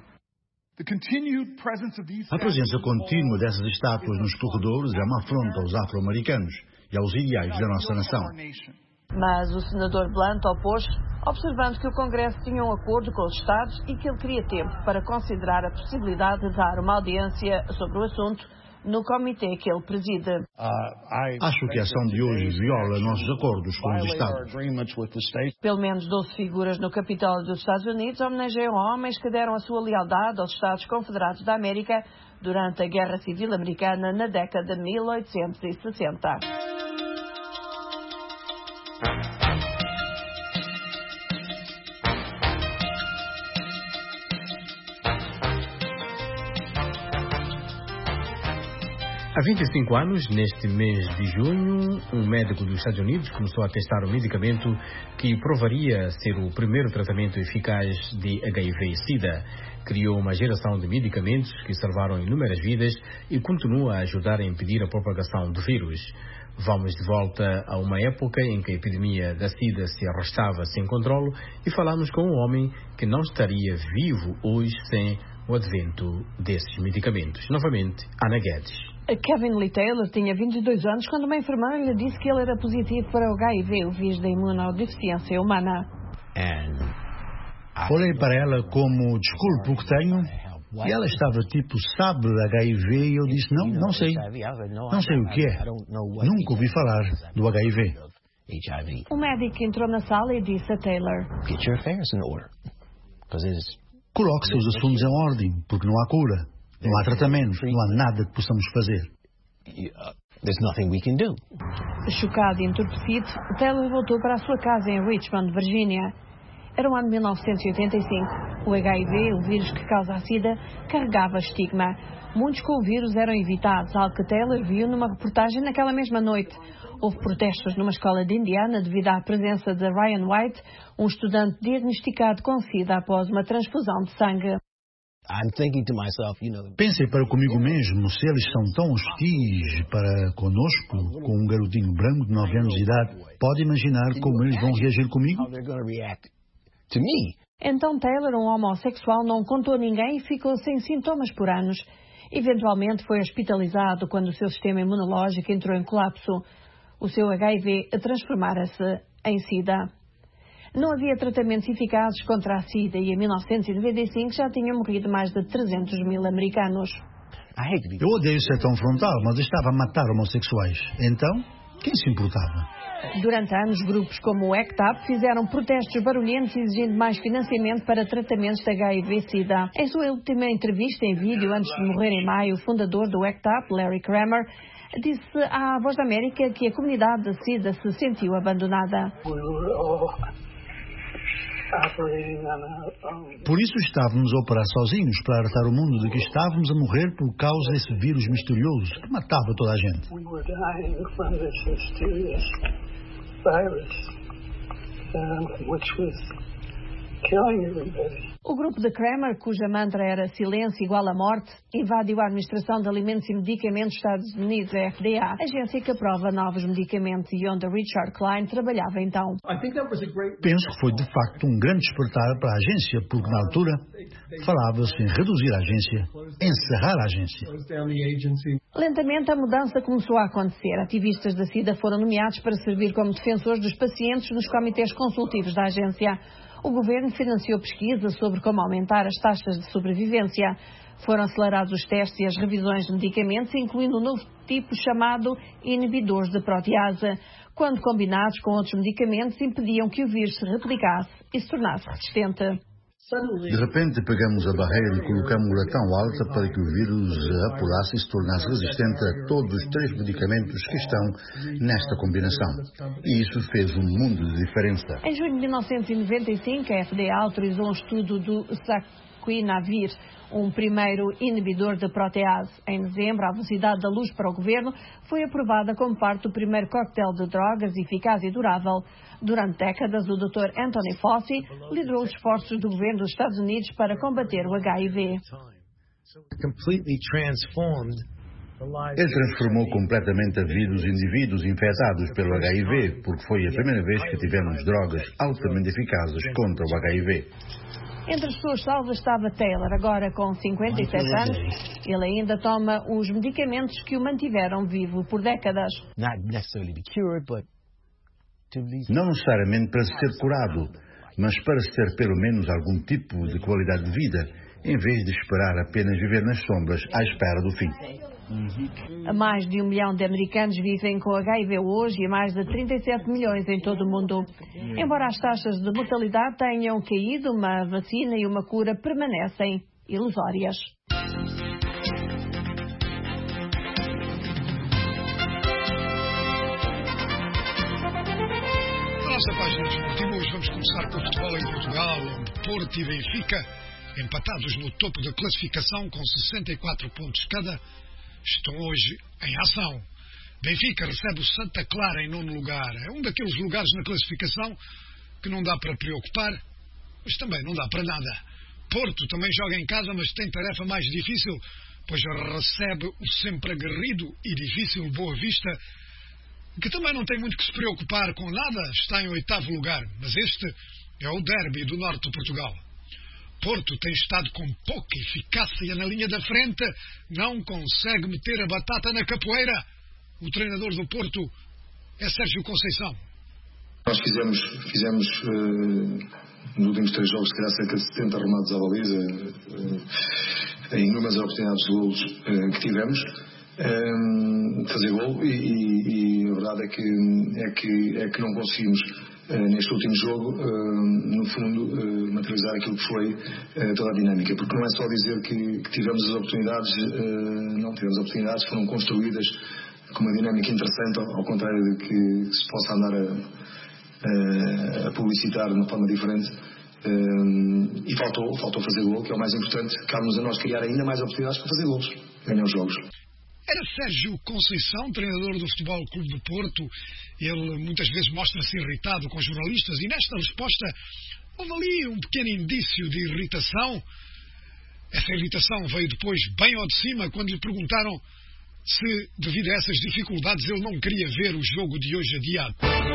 A presença contínua dessas estátuas nos corredores é uma afronta aos afro-americanos e aos ideais da nossa nação. Mas o senador Blunt opôs-se, observando que o Congresso tinha um acordo com os Estados e que ele queria tempo para considerar a possibilidade de dar uma audiência sobre o assunto no comitê que ele preside. Acho que a ação de hoje viola nossos acordos com os Estados. Pelo menos 12 figuras no Capitólio dos Estados Unidos homenageiam homens que deram a sua lealdade aos Estados Confederados da América durante a Guerra Civil Americana na década de 1860. Há 25 anos, neste mês de junho, um médico dos Estados Unidos começou a testar um medicamento que provaria ser o primeiro tratamento eficaz de HIV e SIDA. Criou uma geração de medicamentos que salvaram inúmeras vidas e continua a ajudar a impedir a propagação do vírus. Vamos de volta a uma época em que a epidemia da SIDA se arrastava sem controle e falamos com um homem que não estaria vivo hoje sem o advento desses medicamentos. Novamente, Ana Guedes. Kevin Lee Taylor tinha 22 anos quando uma enfermeira lhe disse que ele era positivo para o HIV, o vírus da imunodeficiência humana. Olhei para ela como, desculpe o que tenho, e ela estava tipo, sabe, HIV, e eu disse, não sei. Não sei o que é. Nunca ouvi falar do HIV. O médico entrou na sala e disse a Taylor: Coloque seus assuntos em ordem, porque não há cura. Não há tratamento, não há nada que possamos fazer. Chocado e entorpecido, Taylor voltou para a sua casa em Richmond, Virgínia. Era o ano de 1985. O HIV, o vírus que causa a SIDA, carregava estigma. Muitos com o vírus eram evitados, algo que Taylor viu numa reportagem naquela mesma noite. Houve protestos numa escola de Indiana devido à presença de Ryan White, um estudante diagnosticado com SIDA após uma transfusão de sangue. Pensei para comigo mesmo, se eles são tão hostis para conosco, com um garotinho branco de 9 anos de idade, pode imaginar como eles vão reagir comigo? Então Taylor, um homossexual, não contou a ninguém e ficou sem sintomas por anos. Eventualmente foi hospitalizado quando o seu sistema imunológico entrou em colapso. O seu HIV transformara-se em SIDA. Não havia tratamentos eficazes contra a SIDA e em 1995 já tinham morrido mais de 300 mil americanos. Eu odeio ser tão frontal, mas estava a matar homossexuais. Então, quem se importava? Durante anos, grupos como o ACT UP fizeram protestos barulhentos exigindo mais financiamento para tratamentos de HIV-SIDA. Em sua última entrevista em vídeo, antes de morrer em maio, o fundador do ACT UP, Larry Kramer, disse à Voz da América que a comunidade da SIDA se sentiu abandonada. Por isso estávamos a operar sozinhos para alertar o mundo de que estávamos a morrer por causa desse vírus misterioso que matava toda a gente. O grupo de Kramer, cuja mantra era silêncio igual à morte, invadiu a Administração de Alimentos e Medicamentos dos Estados Unidos, a FDA, agência que aprova novos medicamentos e onde Richard Klein trabalhava então. Penso que foi de facto um grande despertar para a agência, porque na altura falava-se em reduzir a agência, encerrar a agência. Lentamente a mudança começou a acontecer. Ativistas da SIDA foram nomeados para servir como defensores dos pacientes nos comitês consultivos da agência. O governo financiou pesquisa sobre como aumentar as taxas de sobrevivência. Foram acelerados os testes e as revisões de medicamentos, incluindo um novo tipo chamado inibidores de protease, quando combinados com outros medicamentos impediam que o vírus se replicasse e se tornasse resistente. De repente pegamos a barreira e colocamos-la tão alta para que o vírus apurasse e se tornasse resistente a todos os 3 medicamentos que estão nesta combinação. E isso fez um mundo de diferença. Em junho de 1995, a FDA autorizou um estudo do Saquinavir, um primeiro inibidor de protease. Em dezembro, a velocidade da luz para o governo foi aprovada como parte do primeiro coquetel de drogas eficaz e durável. Durante décadas, o Dr. Anthony Fauci liderou os esforços do governo dos Estados Unidos para combater o HIV. Ele transformou completamente a vida dos indivíduos infectados pelo HIV, porque foi a primeira vez que tivemos drogas altamente eficazes contra o HIV. Entre as pessoas salvas estava Taylor, agora com 57 anos. Ele ainda toma os medicamentos que o mantiveram vivo por décadas. Não necessariamente para se ter curado, mas para se ter pelo menos algum tipo de qualidade de vida, em vez de esperar apenas viver nas sombras à espera do fim. Mais de 1 milhão de americanos vivem com HIV hoje e mais de 37 milhões em todo o mundo. Embora as taxas de mortalidade tenham caído, uma vacina e uma cura permanecem ilusórias. Na nossa página desportiva, hoje vamos começar com o futebol em Portugal, onde Porto e Benfica, empatados no topo da classificação com 64 pontos cada, estão hoje em ação. Benfica recebe o Santa Clara em 9º lugar. É um daqueles lugares na classificação que não dá para preocupar, mas também não dá para nada. Porto também joga em casa, mas tem tarefa mais difícil, pois recebe o sempre aguerrido e difícil Boa Vista, que também não tem muito que se preocupar com nada, está em 8º lugar. Mas este é o derby do norte de Portugal. Porto tem estado com pouca eficácia na linha da frente, não consegue meter a batata na capoeira. O treinador do Porto é Sérgio Conceição. Nós fizemos nos últimos 3 jogos, se calhar, cerca de 70 remates à baliza, em inúmeras oportunidades de golos que tivemos, fazer gol, e a verdade é que não conseguimos, neste último jogo, no fundo, materializar aquilo que foi toda a dinâmica, porque não é só dizer que tivemos as oportunidades, não tivemos oportunidades, foram construídas com uma dinâmica interessante, ao contrário de que se possa andar a publicitar de uma forma diferente, e faltou fazer gol, que é o mais importante. Cabe-nos a nós criar ainda mais oportunidades para fazer golos, ganhar os jogos. Era Sérgio Conceição, treinador do Futebol Clube do Porto. Ele muitas vezes mostra-se irritado com jornalistas e nesta resposta houve ali um pequeno indício de irritação. Essa irritação veio depois bem ao de cima, quando lhe perguntaram se, devido a essas dificuldades, ele não queria ver o jogo de hoje adiado.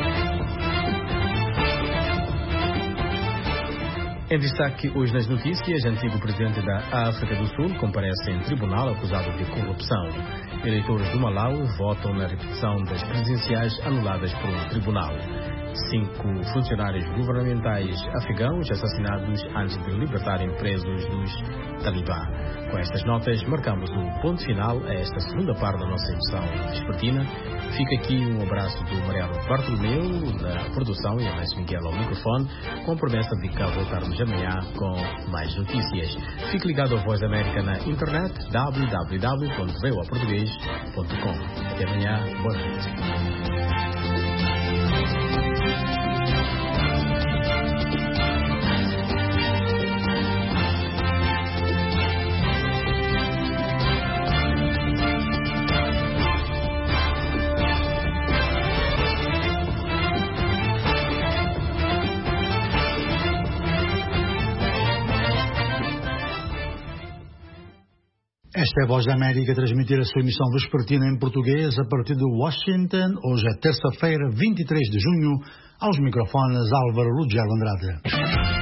Em destaque hoje nas notícias, antigo presidente da África do Sul comparece em tribunal acusado de corrupção. Eleitores do Malawi votam na repetição das presidenciais anuladas por um tribunal. 5 funcionários governamentais afegãos assassinados antes de libertarem presos dos Talibã. Com estas notas, marcamos um ponto final a esta segunda parte da nossa edição vespertina. Fica aqui um abraço do Mariano Bartolomeu na produção e a mais Miguel ao microfone, com a promessa de cá voltarmos amanhã com mais notícias. Fique ligado à Voz da América na internet, www.voaportugues.com. Até amanhã, boa noite. Esta é a Voz da América a transmitir a sua emissão vespertina em português a partir de Washington. Hoje é terça-feira, 23 de junho. Aos microfones, Álvaro Lugero Andrade.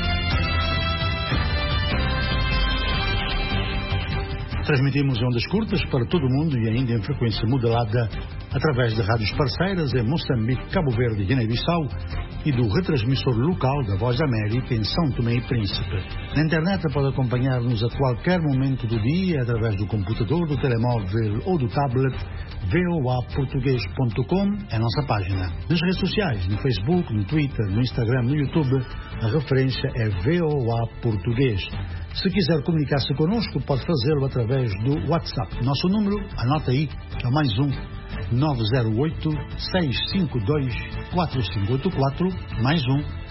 Transmitimos em ondas curtas para todo o mundo e ainda em frequência modulada através de rádios parceiras em Moçambique, Cabo Verde e Guiné-Bissau e do retransmissor local da Voz da América em São Tomé e Príncipe. Na internet pode acompanhar-nos a qualquer momento do dia através do computador, do telemóvel ou do tablet. voaportugues.com é a nossa página. Nas redes sociais, no Facebook, no Twitter, no Instagram, no YouTube, a referência é VOA Português. Se quiser comunicar-se connosco, pode fazê-lo através do WhatsApp. Nosso número, anota aí, é mais 908-652-4584, mais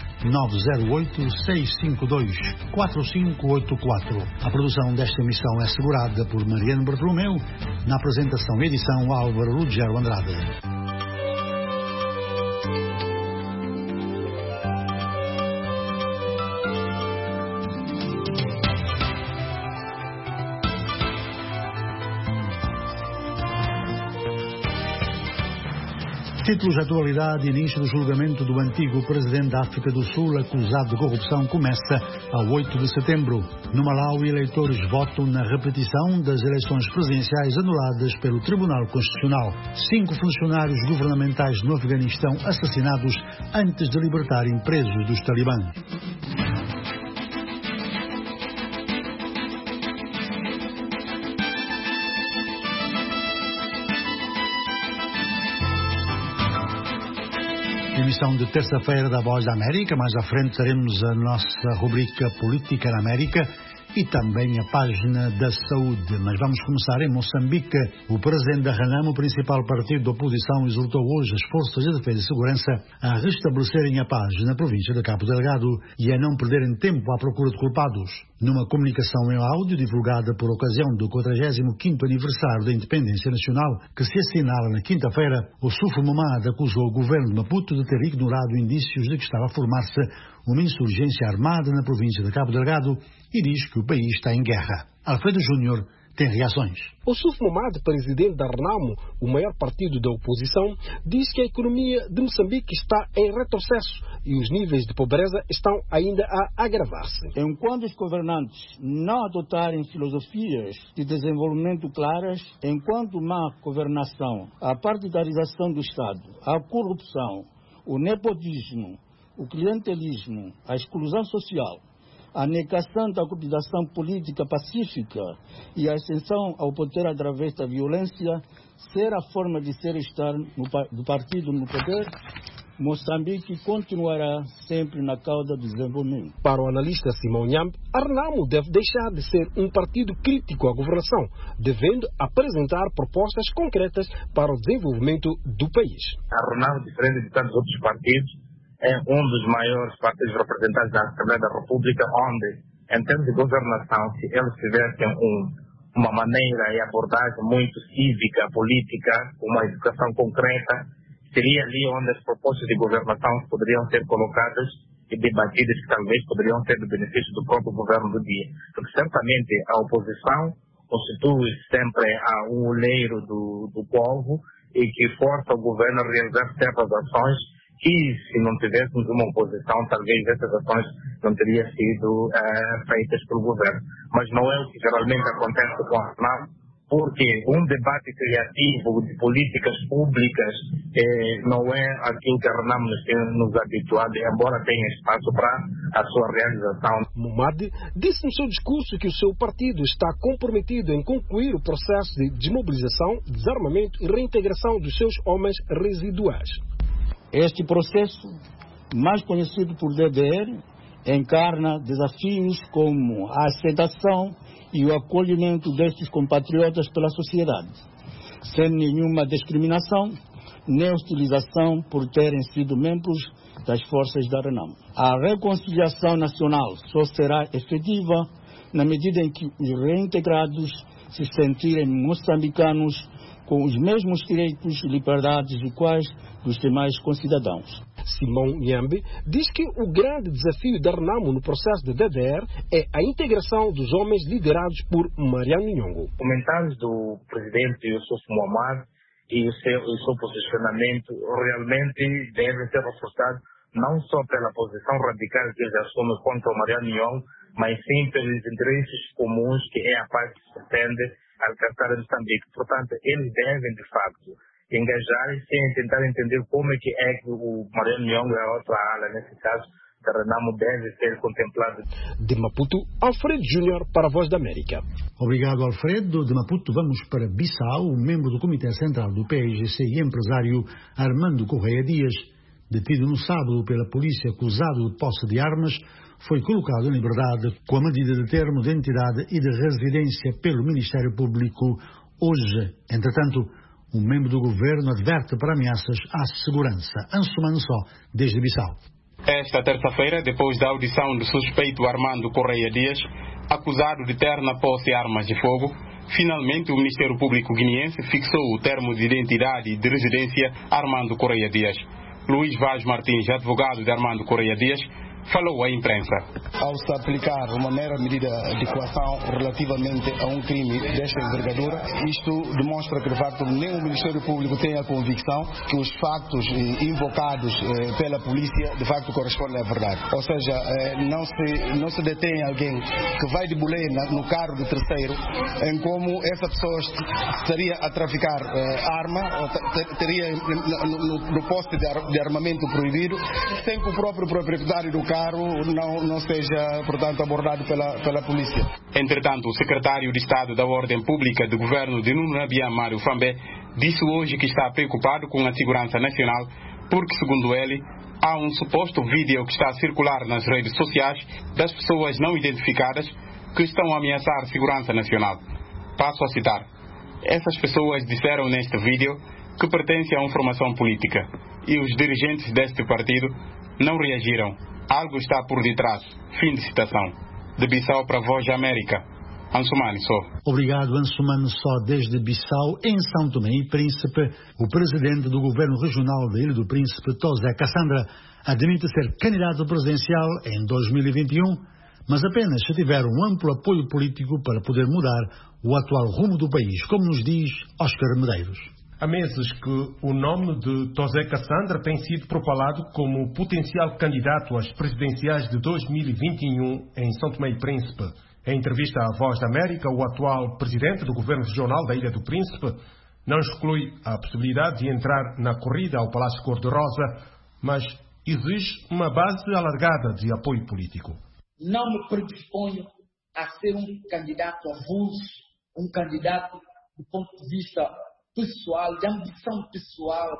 908-652-4584. A produção desta emissão é assegurada por Mariano Bartolomeu, na apresentação e edição Álvaro Lugero Andrade. Títulos de atualidade e início do julgamento do antigo presidente da África do Sul acusado de corrupção começa a 8 de setembro. No Malawi, eleitores votam na repetição das eleições presidenciais anuladas pelo Tribunal Constitucional. 5 funcionários governamentais no Afeganistão assassinados antes de libertarem presos dos talibãs. Emissão de terça-feira da Voz da América. Mais à frente teremos a nossa rubrica Política na América e também a página da saúde. Mas vamos começar em Moçambique. O presidente da Renamo, o principal partido da oposição, exortou hoje as forças de defesa e segurança a restabelecerem a paz na província de Cabo Delgado e a não perderem tempo à procura de culpados. Numa comunicação em áudio divulgada por ocasião do 45º aniversário da independência nacional, que se assinala na quinta-feira, o Sufo Momad acusou o governo de Maputo de ter ignorado indícios de que estava a formar-se uma insurgência armada na província de Cabo Delgado e diz que o país está em guerra. Alfredo Júnior tem reações. O Sufo Momad, presidente da Renamo, o maior partido da oposição, diz que a economia de Moçambique está em retrocesso e os níveis de pobreza estão ainda a agravar-se. Enquanto os governantes não adotarem filosofias de desenvolvimento claras, enquanto má governação, a partidarização do Estado, a corrupção, o nepotismo, o clientelismo, a exclusão social, a negação da cooperação política pacífica e a ascensão ao poder através da violência ser a forma de ser e estar do partido no poder, Moçambique continuará sempre na cauda do desenvolvimento. Para o analista Simão Nham, a Renamo deve deixar de ser um partido crítico à governação, devendo apresentar propostas concretas para o desenvolvimento do país. A Renamo, diferente de tantos outros partidos, é um dos maiores partidos representantes da Assembleia da República, onde, em termos de governação, se eles tivessem uma maneira e abordagem muito cívica, política, uma educação concreta, seria ali onde as propostas de governação poderiam ser colocadas e debatidas, que talvez poderiam ser do benefício do próprio governo do dia. Porque certamente a oposição constitui sempre um oleiro do povo e que força o governo a realizar certas ações que, se não tivéssemos uma oposição, talvez essas ações não teriam sido feitas pelo governo. Mas não é o que geralmente acontece com a Renamo, porque um debate criativo de políticas públicas não é aquilo que a Renamo nos habituado, embora tenha espaço para a sua realização. Momad disse no seu discurso que o seu partido está comprometido em concluir o processo de desmobilização, desarmamento e reintegração dos seus homens residuais. Este processo, mais conhecido por DDR, encarna desafios como a aceitação e o acolhimento destes compatriotas pela sociedade, sem nenhuma discriminação nem hostilização por terem sido membros das forças da Renamo. A reconciliação nacional só será efetiva na medida em que os reintegrados se sentirem moçambicanos com os mesmos direitos e liberdades iguais dos demais concidadãos. Simão Nhembe diz que o grande desafio da Renamo no processo de DDR é a integração dos homens liderados por Mariano Nhongo. Comentários do presidente Yusuf Mohamed e o seu posicionamento realmente devem ser reforçados não só pela posição radical que eles assumem contra o Mariano Nhongo, mas sim pelos interesses comuns que é a paz que se pretende alcançar em Moçambique. Portanto, eles devem, de facto, engajar-se em tentar entender como é que o Mariano Nhongo é a outra ala, nesse caso, da Renamo deve ser contemplado. De Maputo, Alfredo Júnior para a Voz da América. Obrigado, Alfredo. De Maputo vamos para Bissau. O membro do Comitê Central do PAIGC e empresário Armando Correia Dias, detido no sábado pela polícia acusado de posse de armas, foi colocado em liberdade com a medida de termo de identidade e de residência pelo Ministério Público hoje. Entretanto, um membro do governo adverte para ameaças à segurança. Ansumano só, desde Bissau. Esta terça-feira, depois da audição do suspeito Armando Correia Dias, acusado de ter na posse armas de fogo, finalmente o Ministério Público guineense fixou o termo de identidade e de residência Armando Correia Dias. Luís Vaz Martins, advogado de Armando Correia Dias, falou à imprensa. Ao se aplicar uma mera medida de coação relativamente a um crime desta envergadura, isto demonstra que, de facto, nem o Ministério Público tem a convicção que os factos invocados pela polícia, de facto, correspondem à verdade. Ou seja, não se detém alguém que vai de boleia no carro do terceiro, em como essa pessoa estaria a traficar arma, ou teria no poste de armamento proibido, sem que o próprio proprietário do carro não seja, portanto, abordado pela polícia. Entretanto, o secretário de Estado da Ordem Pública do governo de Nuno Abiam Mário Fambé disse hoje que está preocupado com a segurança nacional porque, segundo ele, há um suposto vídeo que está a circular nas redes sociais das pessoas não identificadas que estão a ameaçar a segurança nacional. Passo a citar. Essas pessoas disseram neste vídeo que pertencem a uma formação política e os dirigentes deste partido não reagiram. Algo está por detrás. Fim de citação. De Bissau para a Voz da América. Ansumani Só. Obrigado, Ansumani Só, desde Bissau. Em São Tomé e Príncipe, o presidente do governo regional da Ilha do Príncipe, Tosé Cassandra, admite ser candidato presidencial em 2021, mas apenas se tiver um amplo apoio político para poder mudar o atual rumo do país, como nos diz Oscar Medeiros. Há meses que o nome de Tosé Cassandra tem sido propalado como potencial candidato às presidenciais de 2021 em São Tomé e Príncipe. Em entrevista à Voz da América, o atual presidente do governo regional da Ilha do Príncipe não exclui a possibilidade de entrar na corrida ao Palácio Cor-de-Rosa, mas exige uma base alargada de apoio político. Não me predisponho a ser um candidato avulso, um candidato do ponto de vista pessoal, de ambição pessoal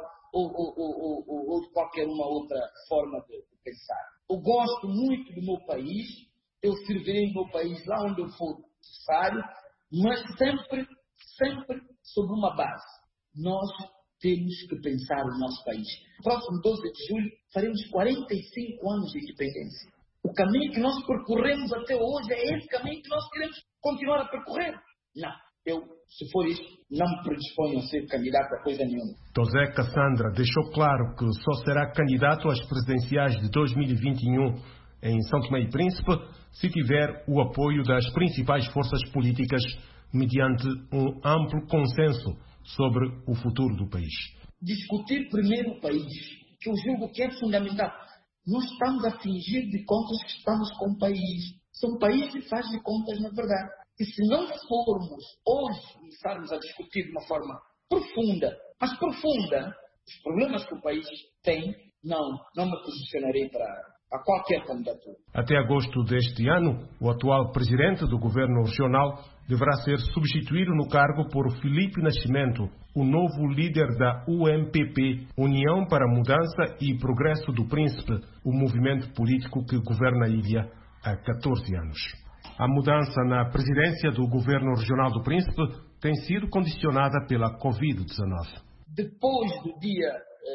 ou de qualquer uma outra forma de pensar. Eu gosto muito do meu país, eu servirei o meu país lá onde eu for necessário, mas sempre sobre uma base. Nós temos que pensar o nosso país. No próximo 12 de julho faremos 45 anos de independência. O caminho que nós percorremos até hoje é esse caminho que nós queremos continuar a percorrer? Não. Se for isso, não me predisponho a ser candidato a coisa nenhuma. Tosé Cassandra deixou claro que só será candidato às presidenciais de 2021 em São Tomé e Príncipe se tiver o apoio das principais forças políticas mediante um amplo consenso sobre o futuro do país. Discutir primeiro o país, que eu julgo que é fundamental. Nós estamos a fingir de contas que estamos com o país. São país que faz de contas, na verdade. E se não formos hoje começarmos a discutir de uma forma profunda, mas profunda, os problemas que o país tem, não me posicionarei para qualquer candidatura. Até agosto deste ano, o atual presidente do governo regional deverá ser substituído no cargo por Filipe Nascimento, o novo líder da UMPP, União para a Mudança e Progresso do Príncipe, o movimento político que governa a ilha há 14 anos. A mudança na presidência do governo regional do Príncipe tem sido condicionada pela Covid-19. Depois do dia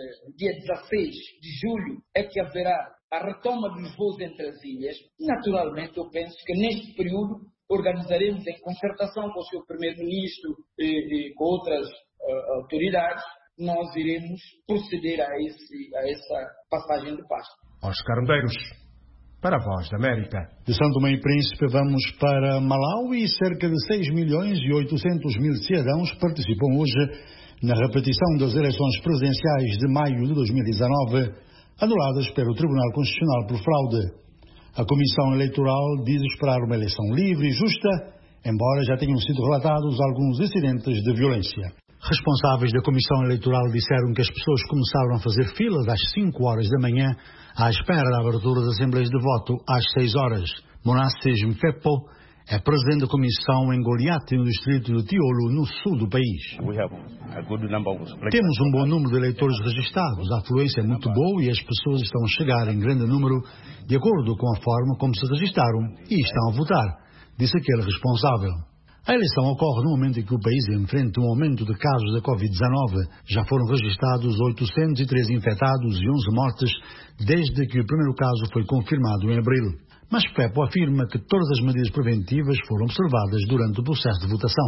16 de julho é que haverá a retoma dos voos entre as ilhas. Naturalmente, eu penso que neste período organizaremos em concertação com o seu primeiro-ministro e com outras autoridades nós iremos proceder a essa passagem de pasta. Oscar Medeiros, para a Voz da América. De São Tomé e Príncipe vamos para Malawi. Cerca de 6.800.000 cidadãos participam hoje na repetição das eleições presidenciais de maio de 2019, anuladas pelo Tribunal Constitucional por fraude. A Comissão Eleitoral diz esperar uma eleição livre e justa, embora já tenham sido relatados alguns incidentes de violência. Responsáveis da Comissão Eleitoral disseram que as pessoas começaram a fazer filas às 5 horas da manhã, à espera da abertura das assembleias de voto às 6 horas. Monastes Mfepo é presidente da comissão em Goliati, no distrito de Tiolo, no sul do país. Temos um bom número de eleitores registados, a afluência é muito boa e as pessoas estão a chegar em grande número de acordo com a forma como se registaram e estão a votar, disse aquele responsável. A eleição ocorre no momento em que o país enfrenta um aumento de casos da Covid-19. Já foram registrados 813 infectados e 11 mortes desde que o primeiro caso foi confirmado em abril. Mas Pepo afirma que todas as medidas preventivas foram observadas durante o processo de votação.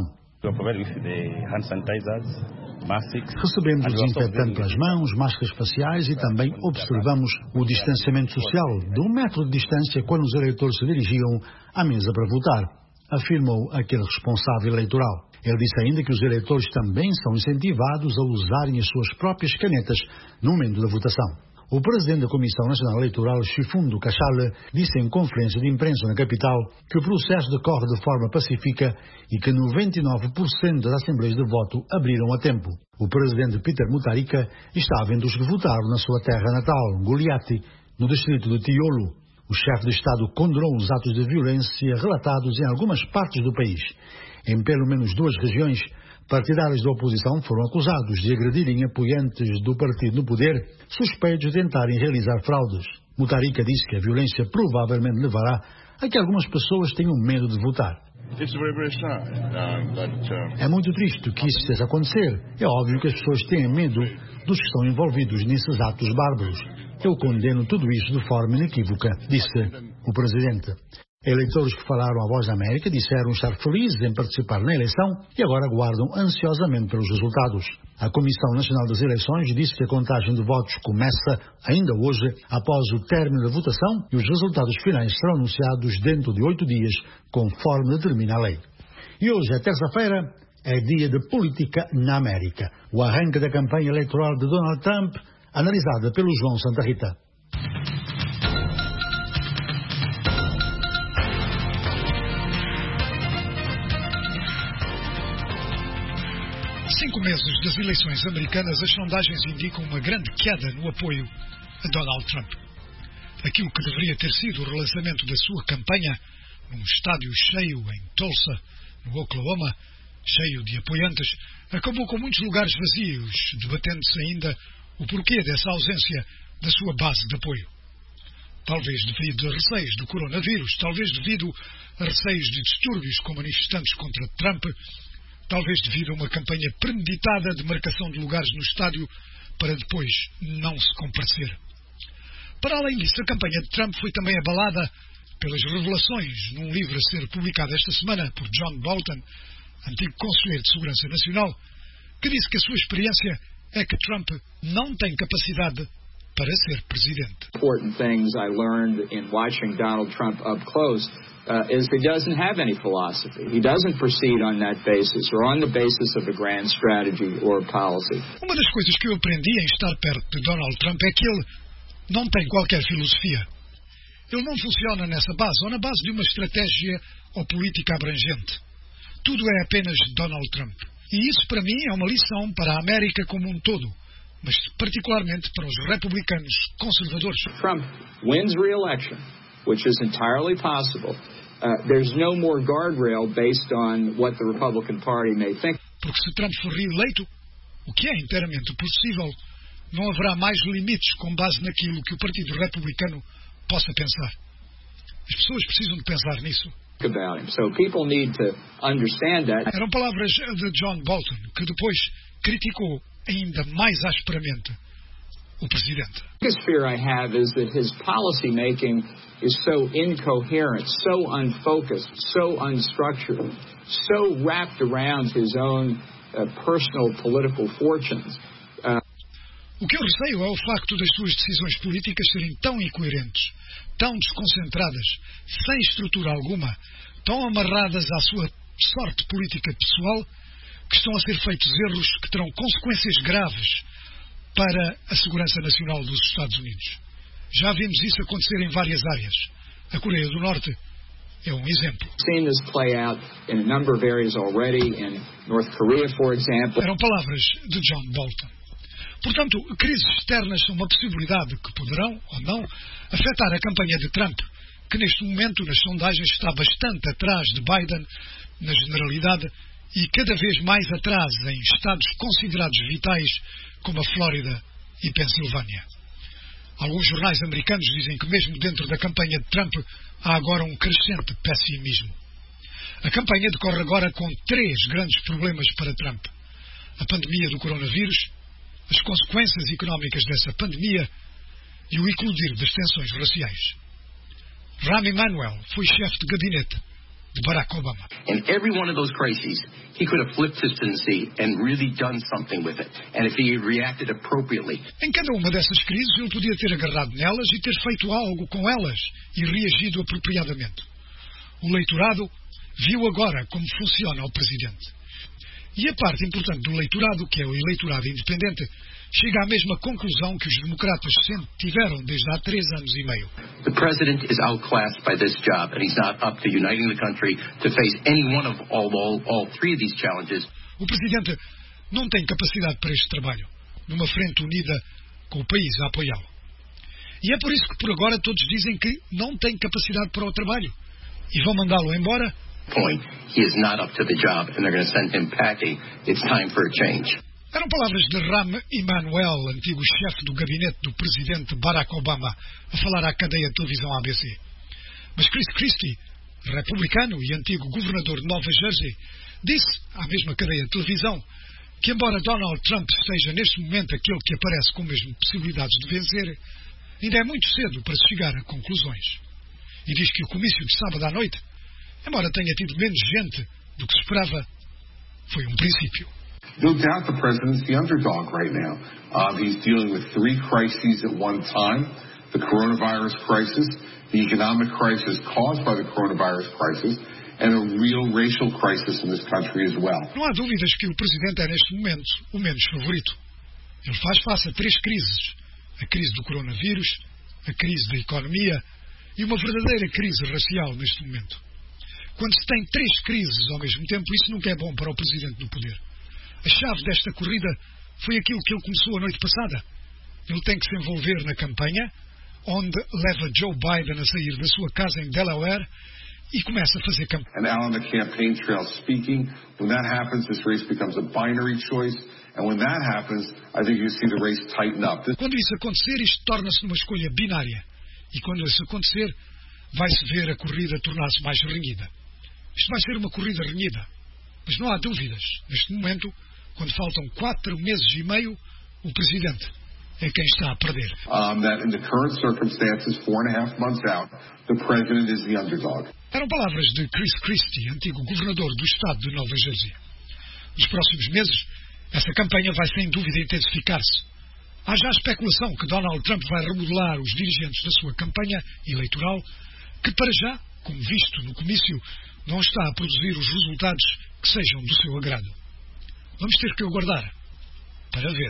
Recebemos o desinfetante pelas mãos, máscaras faciais e também observamos o distanciamento social de 1 metro de distância quando os eleitores se dirigiam à mesa para votar, afirmou aquele responsável eleitoral. Ele disse ainda que os eleitores também são incentivados a usarem as suas próprias canetas no momento da votação. O presidente da Comissão Nacional Eleitoral, Chifundo Kachale, disse em conferência de imprensa na capital que o processo decorre de forma pacífica e que 99% das assembleias de voto abriram a tempo. O presidente Peter Mutharika estava entre os que votaram na sua terra natal, Goliati, no distrito de Tiolo. O chefe de Estado condenou os atos de violência relatados em algumas partes do país. Em pelo menos 2 regiões, partidários da oposição foram acusados de agredirem apoiantes do partido no poder, suspeitos de tentarem realizar fraudes. Mutharika disse que a violência provavelmente levará a que algumas pessoas tenham medo de votar. É muito triste que isso esteja a acontecer. É óbvio que as pessoas têm medo dos que estão envolvidos nesses atos bárbaros. Eu condeno tudo isso de forma inequívoca, disse o presidente. Eleitores que falaram à Voz da América disseram estar felizes em participar na eleição e agora aguardam ansiosamente pelos resultados. A Comissão Nacional das Eleições disse que a contagem de votos começa ainda hoje, após o término da votação, e os resultados finais serão anunciados dentro de 8 dias, conforme determina a lei. E hoje, é terça-feira, é dia de política na América. O arranque da campanha eleitoral de Donald Trump, analisada pelo João Santa Rita. Cinco meses das eleições americanas, as sondagens indicam uma grande queda no apoio a Donald Trump. Aquilo que deveria ter sido o relançamento da sua campanha num estádio cheio em Tulsa, no Oklahoma, cheio de apoiantes, acabou com muitos lugares vazios, debatendo-se ainda o porquê dessa ausência da sua base de apoio. Talvez devido a receios do coronavírus, talvez devido a receios de distúrbios com manifestantes contra Trump, talvez devido a uma campanha premeditada de marcação de lugares no estádio para depois não se comparecer. Para além disso, a campanha de Trump foi também abalada pelas revelações num livro a ser publicado esta semana por John Bolton, antigo conselheiro de Segurança Nacional, que disse que a sua experiência é que Trump não tem capacidade para ser presidente. Important things I learned in watching Donald Trump up close is he doesn't have any philosophy. He doesn't proceed on that basis or on the basis of a grand strategy or policy. Uma das coisas que eu aprendi em estar perto de Donald Trump é que ele não tem qualquer filosofia. Ele não funciona nessa base ou na base de uma estratégia ou política abrangente. Tudo é apenas Donald Trump. E isso, para mim, é uma lição para a América como um todo, mas particularmente para os republicanos conservadores. Trump wins re-election, which is entirely possible. There's no more guardrail based on what the Republican Party may think. Porque se Trump for reeleito, o que é inteiramente possível, não haverá mais limites com base naquilo que o Partido Republicano possa pensar. As pessoas precisam de pensar nisso. About him. So people need to understand that. Eram palavras de John Bolton, que depois criticou ainda mais asperamente o presidente. The biggest fear I have is that his policy making is so incoherent, so unfocused, so unstructured, so wrapped around his own personal political fortunes O que eu receio é o facto das suas decisões políticas serem tão incoerentes, tão desconcentradas, sem estrutura alguma, tão amarradas à sua sorte política pessoal, que estão a ser feitos erros que terão consequências graves para a segurança nacional dos Estados Unidos. Já vimos isso acontecer em várias áreas. A Coreia do Norte é um exemplo. Eram palavras de John Bolton. Portanto, crises externas são uma possibilidade que poderão, ou não, afetar a campanha de Trump, que neste momento nas sondagens está bastante atrás de Biden na generalidade e cada vez mais atrás em estados considerados vitais como a Flórida e Pensilvânia. Alguns jornais americanos dizem que mesmo dentro da campanha de Trump há agora um crescente pessimismo. A campanha decorre agora com 3 grandes problemas para Trump: a pandemia do coronavírus, as consequências económicas dessa pandemia e o eclodir das tensões raciais. Rahm Emanuel foi chefe de gabinete de Barack Obama. In every one of those crises, he could have flipped his presidency and really done something with it. And if he had reacted appropriately. Em cada uma dessas crises, ele podia ter agarrado nelas e ter feito algo com elas e reagido apropriadamente. O eleitorado viu agora como funciona o presidente. E a parte importante do eleitorado, que é o eleitorado independente, chega à mesma conclusão que os democratas sempre tiveram desde há 3 anos e meio. The president is outclassed by this job, and he's not up to uniting the country to face any one of all 3 of these challenges. O presidente não tem capacidade para este trabalho, numa frente unida com o país a apoiá-lo. E é por isso que por agora todos dizem que não tem capacidade para o trabalho e vão mandá-lo embora. He is not up to the job, and they're going to send him packing. It's time for a change. Eram palavras de Rahm Emanuel, antigo chefe do gabinete do presidente Barack Obama, a falar à cadeia de televisão ABC. Mas Chris Christie, republicano e antigo governador de Nova Jersey, disse à mesma cadeia de televisão que, embora Donald Trump esteja neste momento aquele que aparece com mesmo possibilidades de vencer, ainda é muito cedo para se chegar a conclusões. E diz que o comício de sábado à noite, embora tenha tido menos gente do que se esperava, foi um princípio. No doubt the president's the underdog right now. He's dealing with 3 crises at one time: the coronavirus crisis, the economic crisis caused by the coronavirus crisis, and a real racial crisis in this country as well. Não há dúvidas que o presidente é neste momento o menos favorito. Ele faz face a 3 crises: a crise do coronavírus, a crise da economia e uma verdadeira crise racial neste momento. Quando se tem 3 crises ao mesmo tempo, isso nunca é bom para o presidente no poder. A chave desta corrida foi aquilo que ele começou a noite passada. Ele tem que se envolver na campanha, onde leva Joe Biden a sair da sua casa em Delaware e começa a fazer campanha. And out on the campaign trail speaking, when that happens, this race becomes a binary choice. And when that happens, I think you see the race tighten up. Quando isso acontecer, isto torna-se numa escolha binária. E quando isso acontecer, vai-se ver a corrida tornar-se mais renhida. Isto vai ser uma corrida renhida. Mas não há dúvidas. Neste momento, quando faltam 4 meses e meio, o presidente é quem está a perder. That in the current circumstances, 4.5 months out, the president is the underdog. Eram palavras de Chris Christie, antigo governador do estado de Nova Jersey. Nos próximos meses, essa campanha vai sem dúvida intensificar-se. Há já a especulação que Donald Trump vai remodelar os dirigentes da sua campanha eleitoral, que para já, como visto no comício, não está a produzir os resultados que sejam do seu agrado. Vamos ter que aguardar para ver.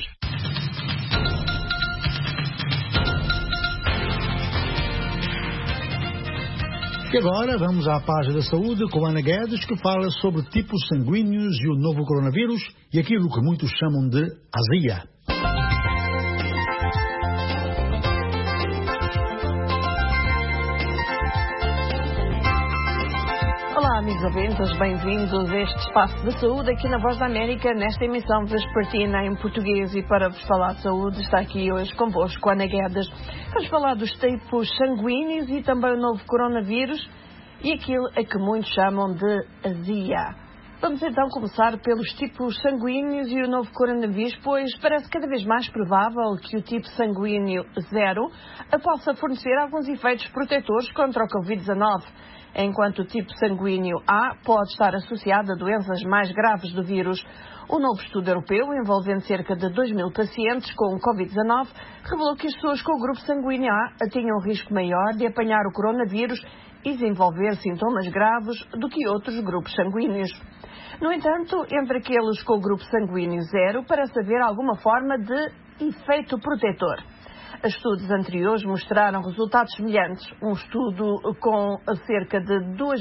E agora vamos à página da saúde com Ana Guedes, que fala sobre tipos sanguíneos e o novo coronavírus e aquilo que muitos chamam de azia. Olá, amigos ouvintes, bem-vindos a este espaço de saúde aqui na Voz da América, nesta emissão vespertina em português. E para vos falar de saúde, está aqui hoje convosco Ana Guedes. Vamos falar dos tipos sanguíneos e também o novo coronavírus e aquilo a que muitos chamam de azia. Vamos então começar pelos tipos sanguíneos e o novo coronavírus, pois parece cada vez mais provável que o tipo sanguíneo 0 possa fornecer alguns efeitos protetores contra o Covid-19. enquanto o tipo sanguíneo A pode estar associado a doenças mais graves do vírus. Um novo estudo europeu, envolvendo cerca de 2.000 pacientes com Covid-19, revelou que as pessoas com o grupo sanguíneo A tinham um risco maior de apanhar o coronavírus e desenvolver sintomas graves do que outros grupos sanguíneos. No entanto, entre aqueles com o grupo sanguíneo 0, parece haver alguma forma de efeito protetor. Estudos anteriores mostraram resultados semelhantes. Um estudo com cerca de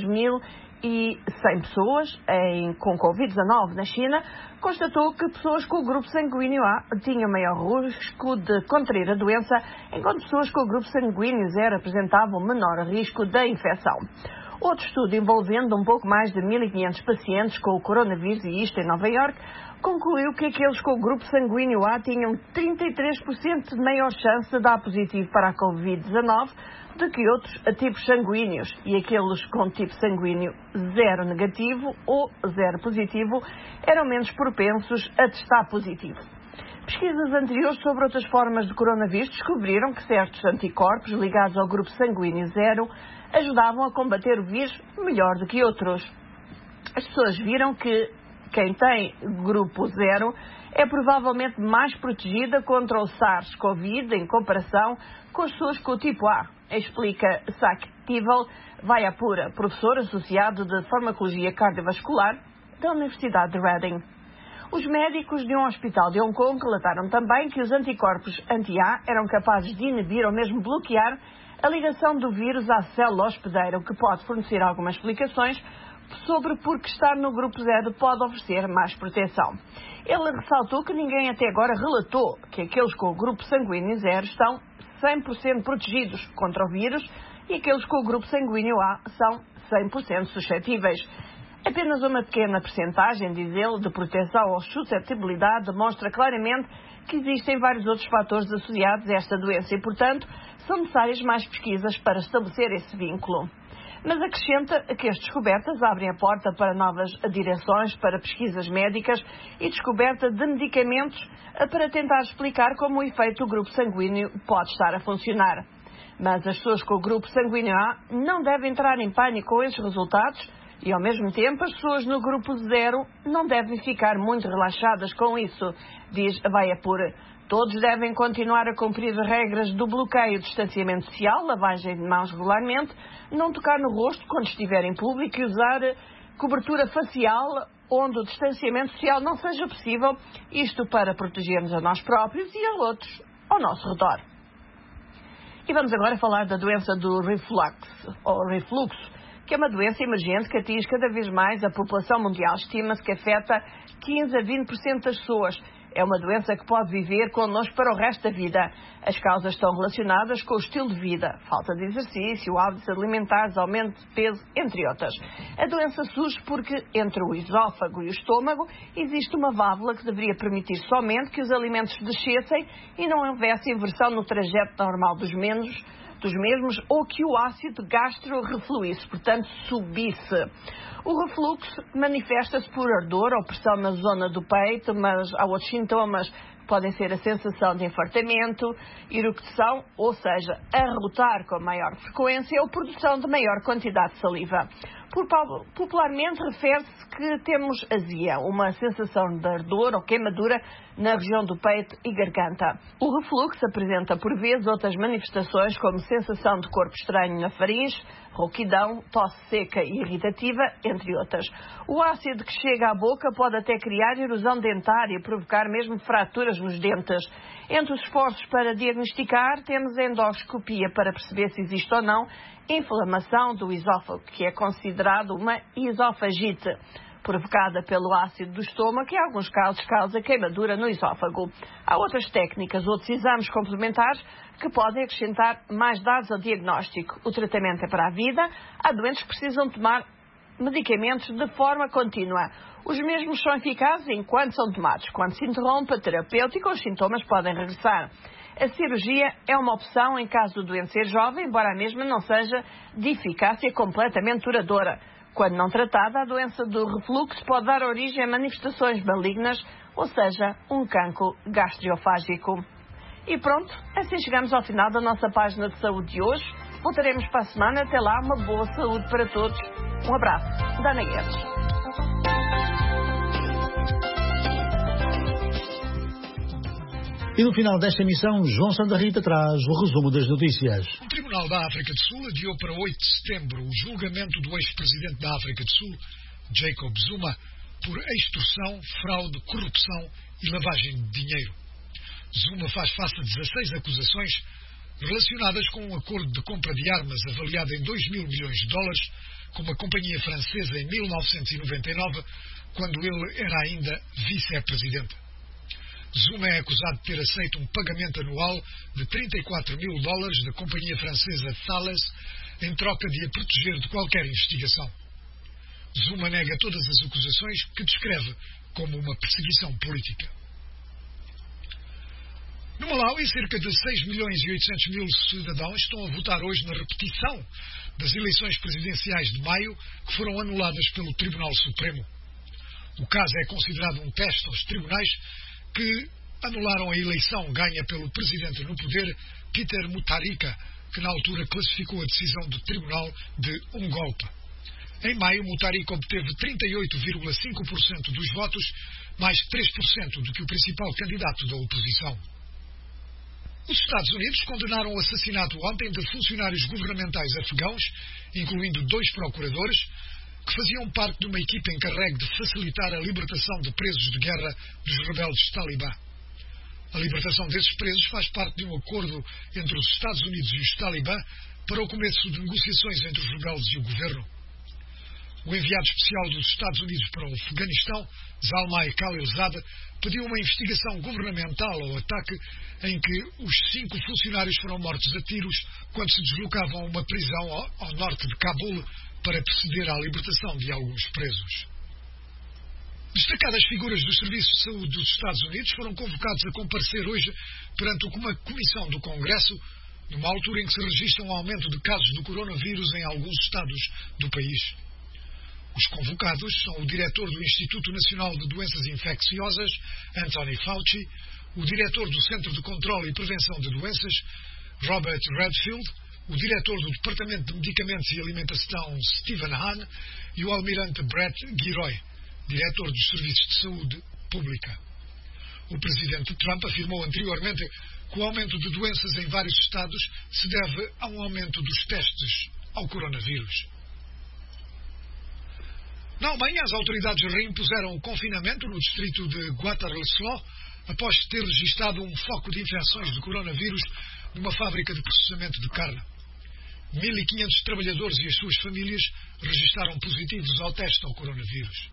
2.100 pessoas com Covid-19 na China constatou que pessoas com o grupo sanguíneo A tinham maior risco de contrair a doença, enquanto pessoas com o grupo sanguíneo 0 apresentavam menor risco da infecção. Outro estudo envolvendo um pouco mais de 1.500 pacientes com o coronavírus, e isto em Nova Iorque, concluiu que aqueles com o grupo sanguíneo A tinham 33% de maior chance de dar positivo para a Covid-19 do que outros tipos sanguíneos, e aqueles com tipo sanguíneo 0 negativo ou 0 positivo eram menos propensos a testar positivo. Pesquisas anteriores sobre outras formas de coronavírus descobriram que certos anticorpos ligados ao grupo sanguíneo 0 ajudavam a combater o vírus melhor do que outros. As pessoas viram que quem tem grupo 0 é provavelmente mais protegida contra o SARS-CoV em comparação com as pessoas com o tipo A, explica Saktival Vayapura, professor associado de Farmacologia Cardiovascular da Universidade de Reading. Os médicos de um hospital de Hong Kong relataram também que os anticorpos anti-A eram capazes de inibir ou mesmo bloquear a ligação do vírus à célula hospedeira, o que pode fornecer algumas explicações sobre por que estar no grupo 0 pode oferecer mais proteção. Ele ressaltou que ninguém até agora relatou que aqueles com o grupo sanguíneo 0 estão 100% protegidos contra o vírus e aqueles com o grupo sanguíneo A são 100% suscetíveis. Apenas uma pequena percentagem, diz ele, de proteção ou suscetibilidade demonstra claramente que existem vários outros fatores associados a esta doença e, portanto, são necessárias mais pesquisas para estabelecer esse vínculo. Mas acrescenta que as descobertas abrem a porta para novas direções para pesquisas médicas e descoberta de medicamentos para tentar explicar como o efeito do grupo sanguíneo pode estar a funcionar. Mas as pessoas com o grupo sanguíneo A não devem entrar em pânico com esses resultados e, ao mesmo tempo, as pessoas no grupo 0 não devem ficar muito relaxadas com isso, diz Vayapura. Todos devem continuar a cumprir as regras do bloqueio, distanciamento social, lavagem de mãos regularmente, não tocar no rosto quando estiver em público e usar cobertura facial onde o distanciamento social não seja possível, isto para protegermos a nós próprios e a outros ao nosso redor. E vamos agora falar da doença do refluxo, que é uma doença emergente que atinge cada vez mais a população mundial. Estima-se que afeta 15 a 20% das pessoas. É uma doença que pode viver connosco para o resto da vida. As causas estão relacionadas com o estilo de vida, falta de exercício, hábitos alimentares, aumento de peso, entre outras. A doença surge porque entre o esófago e o estômago existe uma válvula que deveria permitir somente que os alimentos descessem e não houvesse inversão no trajeto normal dos mesmos, ou que o ácido gastro refluísse, portanto subisse. O refluxo manifesta-se por ardor ou pressão na zona do peito, mas há outros sintomas que podem ser a sensação de infartamento, eructação, ou seja, arrotar com maior frequência ou produção de maior quantidade de saliva. Popularmente refere-se que temos azia, uma sensação de ardor ou queimadura na região do peito e garganta. O refluxo apresenta por vezes outras manifestações como sensação de corpo estranho na faringe, rouquidão, tosse seca e irritativa, entre outras. O ácido que chega à boca pode até criar erosão dentária e provocar mesmo fraturas nos dentes. Entre os esforços para diagnosticar, temos a endoscopia para perceber se existe ou não inflamação do esófago, que é considerado uma esofagite, provocada pelo ácido do estômago, que em alguns casos causa queimadura no esófago. Há outras técnicas, outros exames complementares que podem acrescentar mais dados ao diagnóstico. O tratamento é para a vida. Há doentes que precisam tomar medicamentos de forma contínua. Os mesmos são eficazes enquanto são tomados. Quando se interrompe a terapêutica, os sintomas podem regressar. A cirurgia é uma opção em caso do doente ser jovem, embora a mesma não seja de eficácia completamente duradoura. Quando não tratada, a doença do refluxo pode dar origem a manifestações malignas, ou seja, um cancro gastroesofágico. E pronto, assim chegamos ao final da nossa página de saúde de hoje. Voltaremos para a semana. Até lá, uma boa saúde para todos. Um abraço. Dana Guedes. E no final desta emissão, João Santa Rita traz o resumo das notícias. O Tribunal da África do Sul adiou para 8 de setembro o julgamento do ex-presidente da África do Sul, Jacob Zuma, por extorsão, fraude, corrupção e lavagem de dinheiro. Zuma faz face a 16 acusações relacionadas com um acordo de compra de armas avaliado em 2 mil milhões de dólares com uma companhia francesa em 1999, quando ele era ainda vice-presidente. Zuma é acusado de ter aceito um pagamento anual de 34 mil dólares da companhia francesa Thales em troca de a proteger de qualquer investigação. Zuma nega todas as acusações, que descreve como uma perseguição política. No Malawi, cerca de 6 milhões e 800 mil cidadãos estão a votar hoje na repetição das eleições presidenciais de maio, que foram anuladas pelo Tribunal Supremo. O caso é considerado um teste aos tribunais que anularam a eleição ganha pelo presidente no poder, Peter Mutharika, que na altura classificou a decisão do tribunal de um golpe. Em maio, Mutharika obteve 38,5% dos votos, mais 3% do que o principal candidato da oposição. Os Estados Unidos condenaram o assassinato ontem de funcionários governamentais afegãos, incluindo 2 procuradores, que faziam parte de uma equipa encarregue de facilitar a libertação de presos de guerra dos rebeldes Talibã. A libertação desses presos faz parte de um acordo entre os Estados Unidos e os Talibã para o começo de negociações entre os rebeldes e o governo. O enviado especial dos Estados Unidos para o Afeganistão, Zalmay Khalilzad, pediu uma investigação governamental ao ataque em que os 5 funcionários foram mortos a tiros quando se deslocavam a uma prisão ao norte de Cabul para proceder à libertação de alguns presos. Destacadas figuras dos Serviços de Saúde dos Estados Unidos foram convocados a comparecer hoje perante uma comissão do Congresso, numa altura em que se registra um aumento de casos do coronavírus em alguns estados do país. Os convocados são o diretor do Instituto Nacional de Doenças Infecciosas, Anthony Fauci, o diretor do Centro de Controle e Prevenção de Doenças, Robert Redfield, o diretor do Departamento de Medicamentos e Alimentação, Stephen Hahn, e o almirante Brett Giroy, diretor dos Serviços de Saúde Pública. O presidente Trump afirmou anteriormente que o aumento de doenças em vários estados se deve a um aumento dos testes ao coronavírus. Na Alemanha, as autoridades reimpuseram o confinamento no distrito de Gütersloh após ter registrado um foco de infecções de coronavírus numa fábrica de processamento de carne. 1.500 trabalhadores e as suas famílias registraram positivos ao teste ao coronavírus.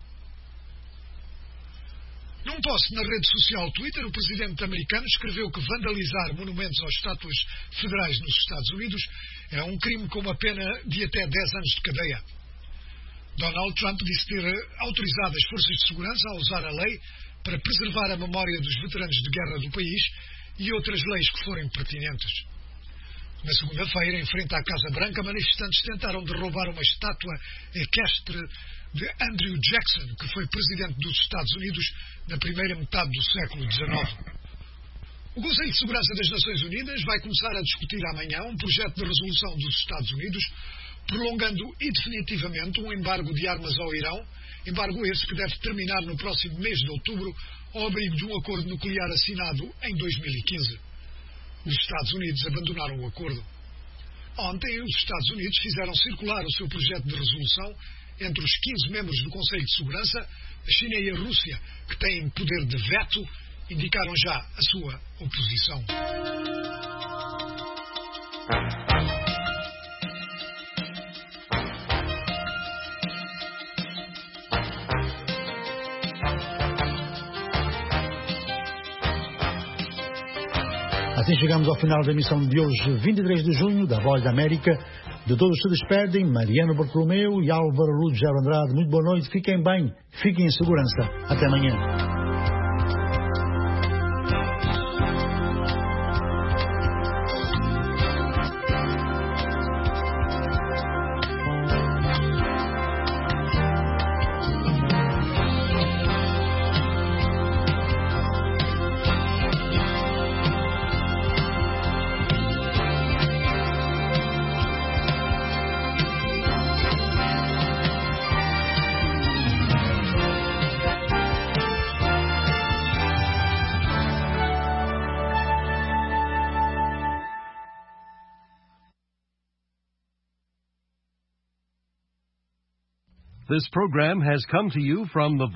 Num post na rede social Twitter, o presidente americano escreveu que vandalizar monumentos às estátuas federais nos Estados Unidos é um crime com uma pena de até 10 anos de cadeia. Donald Trump disse ter autorizado as forças de segurança a usar a lei para preservar a memória dos veteranos de guerra do país e outras leis que forem pertinentes. Na segunda-feira, em frente à Casa Branca, manifestantes tentaram derrubar uma estátua equestre de Andrew Jackson, que foi presidente dos Estados Unidos na primeira metade do século XIX. O Conselho de Segurança das Nações Unidas vai começar a discutir amanhã um projeto de resolução dos Estados Unidos prolongando indefinitivamente um embargo de armas ao Irão, embargo esse que deve terminar no próximo mês de outubro ao abrigo de um acordo nuclear assinado em 2015. Os Estados Unidos abandonaram o acordo. Ontem, os Estados Unidos fizeram circular o seu projeto de resolução entre os 15 membros do Conselho de Segurança. A China e a Rússia, que têm poder de veto, indicaram já a sua oposição. Assim chegamos ao final da emissão de hoje, 23 de junho, da Voz da América. De todos se despedem Mariano Bartolomeu e Álvaro Ruggiero Andrade. Muito boa noite, fiquem bem, fiquem em segurança. Até amanhã. This program has come to you from the